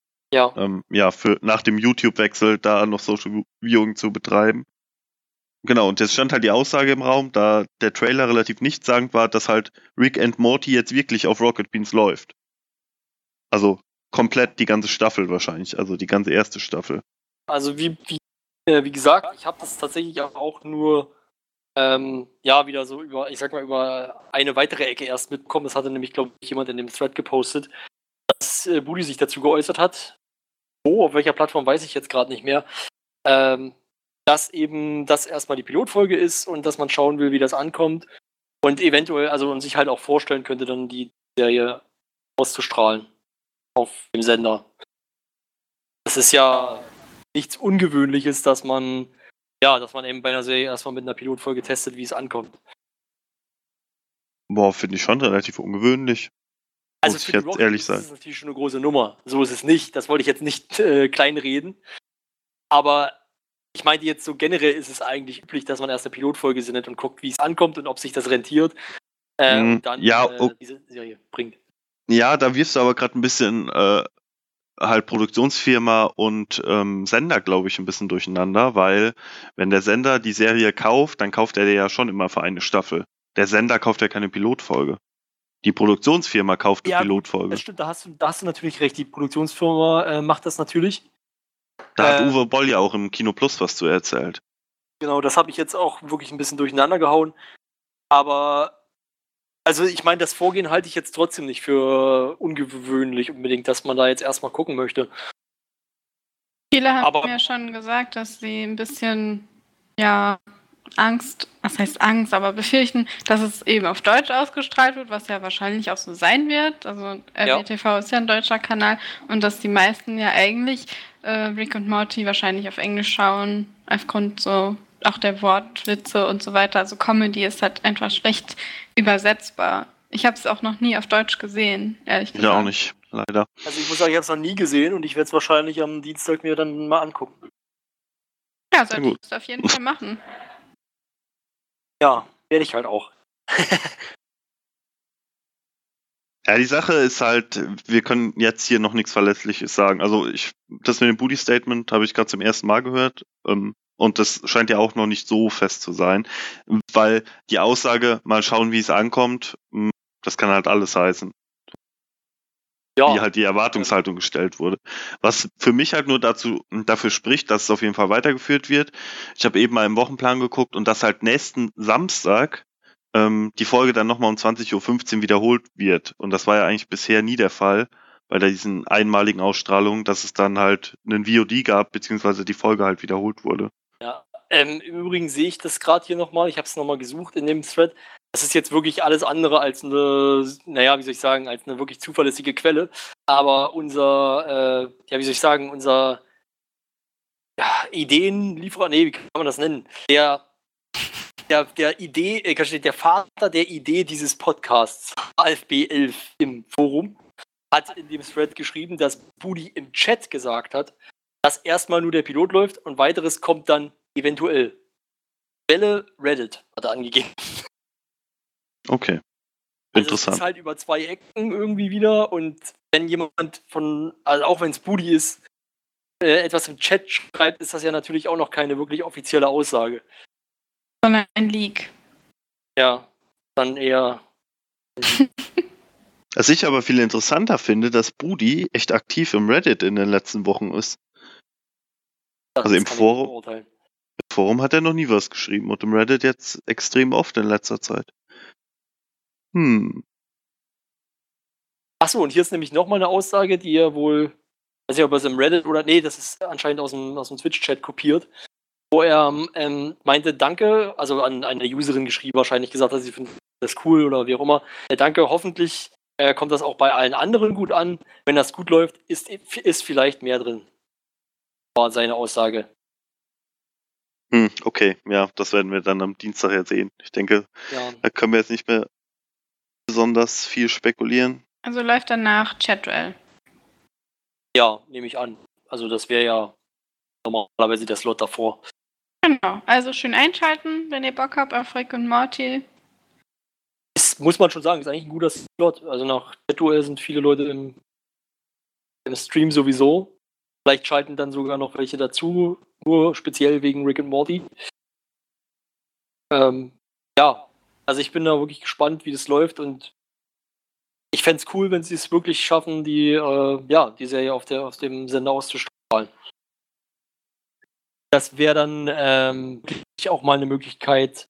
nach dem YouTube-Wechsel da noch Social Viewing zu betreiben. Genau, und jetzt stand halt die Aussage im Raum, da der Trailer relativ nichtssagend war, dass halt Rick and Morty jetzt wirklich auf Rocket Beans läuft. Also komplett die ganze Staffel wahrscheinlich, also die ganze erste Staffel. Also wie gesagt, ich habe das tatsächlich auch nur wieder so über eine weitere Ecke erst mitbekommen. Das hatte nämlich, glaube ich, jemand in dem Thread gepostet, dass Buddy sich dazu geäußert hat. Auf welcher Plattform weiß ich jetzt gerade nicht mehr. dass eben das erstmal die Pilotfolge ist und dass man schauen will, wie das ankommt und eventuell, also und sich halt auch vorstellen könnte, dann die Serie auszustrahlen auf dem Sender. Das ist ja nichts Ungewöhnliches, dass man eben bei einer Serie erstmal mit einer Pilotfolge testet, wie es ankommt. Boah, finde ich schon relativ ungewöhnlich. Also Muss für ich die jetzt Rockies ehrlich ist sein. es natürlich schon eine große Nummer. So ist es nicht. Das wollte ich jetzt nicht kleinreden. Aber ich meinte jetzt so generell ist es eigentlich üblich, dass man erst eine Pilotfolge sendet und guckt, wie es ankommt und ob sich das rentiert. Und dann diese Serie bringt. Ja, da wirst du aber gerade ein bisschen halt Produktionsfirma und Sender, glaube ich, ein bisschen durcheinander, weil wenn der Sender die Serie kauft, dann kauft er ja schon immer für eine Staffel. Der Sender kauft ja keine Pilotfolge. Die Produktionsfirma kauft eine Pilotfolge. Das stimmt, da hast du natürlich recht. Die Produktionsfirma macht das natürlich. Da hat Uwe Boll ja auch im Kino Plus was zu erzählt. Genau, das habe ich jetzt auch wirklich ein bisschen durcheinander gehauen. Aber, also ich meine, das Vorgehen halte ich jetzt trotzdem nicht für ungewöhnlich unbedingt, dass man da jetzt erstmal gucken möchte. Viele haben ja schon gesagt, dass sie ein bisschen, aber befürchten, dass es eben auf Deutsch ausgestrahlt wird, was ja wahrscheinlich auch so sein wird. Also RBTV ist ja ein deutscher Kanal und dass die meisten ja eigentlich Rick und Morty wahrscheinlich auf Englisch schauen, aufgrund so auch der Wortwitze und so weiter. Also Comedy ist halt einfach schlecht übersetzbar. Ich habe es auch noch nie auf Deutsch gesehen, ehrlich gesagt. Ja, auch nicht, leider. Also ich muss sagen, ich habe es noch nie gesehen und ich werde es wahrscheinlich am Dienstag mir dann mal angucken. Ja, sollte ich es auf jeden Fall machen. Ja, werde ich halt auch. Ja, die Sache ist halt, wir können jetzt hier noch nichts Verlässliches sagen. Also das mit dem Booty-Statement habe ich gerade zum ersten Mal gehört. Und das scheint ja auch noch nicht so fest zu sein. Weil die Aussage, mal schauen, wie es ankommt, das kann halt alles heißen. Ja. Wie halt die Erwartungshaltung gestellt wurde. Was für mich halt nur dafür spricht, dass es auf jeden Fall weitergeführt wird. Ich habe eben mal im Wochenplan geguckt und dass halt nächsten Samstag die Folge dann nochmal um 20.15 Uhr wiederholt wird. Und das war ja eigentlich bisher nie der Fall, bei diesen einmaligen Ausstrahlungen, dass es dann halt einen VOD gab, beziehungsweise die Folge halt wiederholt wurde. Ja, im Übrigen sehe ich das gerade hier nochmal, ich habe es nochmal gesucht in dem Thread. Das ist jetzt wirklich alles andere als eine wirklich zuverlässige Quelle. Aber unser Ideenlieferer, wie kann man das nennen? Der Vater der Idee dieses Podcasts, AFB11 im Forum, hat in dem Thread geschrieben, dass Budi im Chat gesagt hat, dass erstmal nur der Pilot läuft und weiteres kommt dann eventuell. Quelle Reddit hat er angegeben. Okay. Also Interessant. es ist halt über 2 Ecken irgendwie wieder und wenn jemand auch wenn es Budi ist, etwas im Chat schreibt, ist das ja natürlich auch noch keine wirklich offizielle Aussage. Sondern ein Leak. Ja, dann eher. Was ich aber viel interessanter finde, dass Budi echt aktiv im Reddit in den letzten Wochen ist. Also im Forum hat er noch nie was geschrieben und im Reddit jetzt extrem oft in letzter Zeit. Achso, und hier ist nämlich nochmal eine Aussage, die er wohl, weiß nicht, ob er es im Reddit oder, nee, das ist anscheinend aus dem Twitch-Chat kopiert, wo er meinte, danke, also an eine Userin geschrieben, wahrscheinlich gesagt, dass sie findet das cool oder wie auch immer. Danke, hoffentlich kommt das auch bei allen anderen gut an. Wenn das gut läuft, ist vielleicht mehr drin. War seine Aussage. Okay, ja, das werden wir dann am Dienstag ja sehen. Ich denke, da können wir jetzt nicht mehr besonders viel spekulieren. Also läuft danach Chatduell. Ja, nehme ich an. Also das wäre ja normalerweise der Slot davor. Genau, also schön einschalten, wenn ihr Bock habt auf Rick und Morty. Das muss man schon sagen, ist eigentlich ein guter Slot. Also nach Chatduell sind viele Leute im Stream sowieso. Vielleicht schalten dann sogar noch welche dazu, nur speziell wegen Rick und Morty. Ja, also ich bin da wirklich gespannt, wie das läuft und ich fände es cool, wenn sie es wirklich schaffen, die Serie auf dem Sender auszustrahlen. Das wäre dann wirklich auch mal eine Möglichkeit,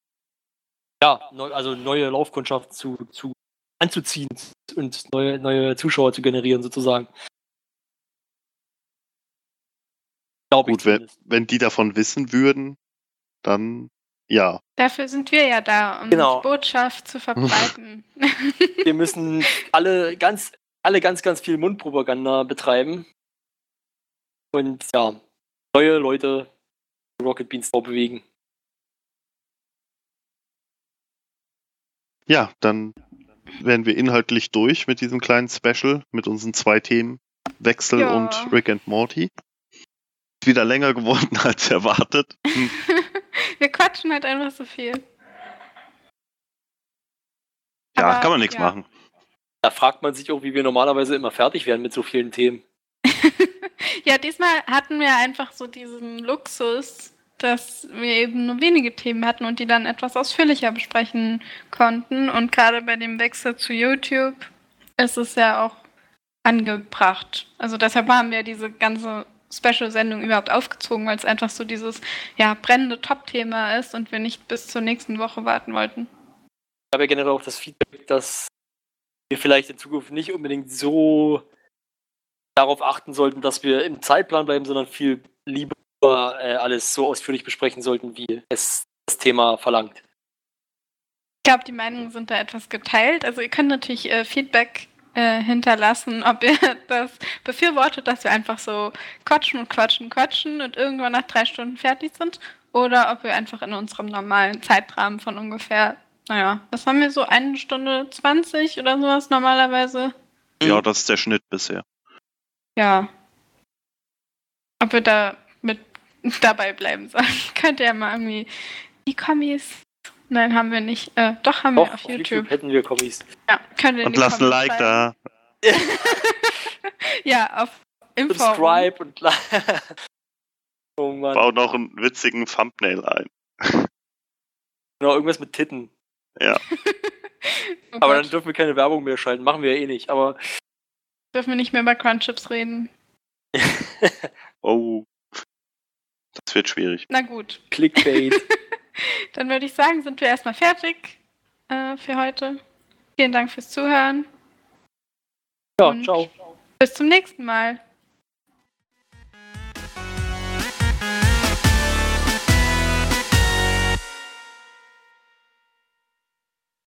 neue Laufkundschaft anzuziehen und neue Zuschauer zu generieren, sozusagen. Gut, wenn die davon wissen würden, dann ja. Dafür sind wir ja da, um Genau. die Botschaft zu verbreiten. Wir müssen alle ganz viel Mundpropaganda betreiben. Und ja, neue Leute Rocket Beans vorbewegen. Ja, dann wären wir inhaltlich durch mit diesem kleinen Special, mit unseren 2 Themen, Wechsel Ja. und Rick and Morty. Ist wieder länger geworden als erwartet. Wir quatschen halt einfach so viel. Ja, Aber, kann man nichts ja. machen. Da fragt man sich auch, wie wir normalerweise immer fertig werden mit so vielen Themen. Ja, diesmal hatten wir einfach so diesen Luxus, dass wir eben nur wenige Themen hatten und die dann etwas ausführlicher besprechen konnten. Und gerade bei dem Wechsel zu YouTube ist es ja auch angebracht. Also deshalb haben wir diese ganze Special-Sendung überhaupt aufgezogen, weil es einfach so dieses brennende Top-Thema ist und wir nicht bis zur nächsten Woche warten wollten. Ich habe ja generell auch das Feedback, dass wir vielleicht in Zukunft nicht unbedingt so darauf achten sollten, dass wir im Zeitplan bleiben, sondern viel lieber alles so ausführlich besprechen sollten, wie es das Thema verlangt. Ich glaube, die Meinungen sind da etwas geteilt. Also ihr könnt natürlich Feedback hinterlassen, ob ihr das befürwortet, dass wir einfach so quatschen und irgendwann nach 3 Stunden fertig sind, oder ob wir einfach in unserem normalen Zeitrahmen von ungefähr, was haben wir so, 1 Stunde 20 oder sowas normalerweise? Ja, das ist der Schnitt bisher. Ja. Ob wir da mit dabei bleiben sollen. Könnt ihr ja mal irgendwie die Kommis. Nein, haben wir nicht. Doch, haben wir auf YouTube. Hätten wir Kommis. Ja, könnt ihr in Und die lasst ein Kommis Like schreiben. da. Ja, auf Info. Subscribe und oh Mann. Bau noch einen witzigen Thumbnail ein. Genau, irgendwas mit Titten. Ja. Oh Aber Gott. dann dürfen wir keine Werbung mehr schalten. Machen wir ja eh nicht. Aber Dürfen wir nicht mehr über Crunchips reden. Oh. Das wird schwierig. Na gut. Clickbait. Dann würde ich sagen, sind wir erstmal fertig für heute. Vielen Dank fürs Zuhören. Ja, Und ciao. bis zum nächsten Mal.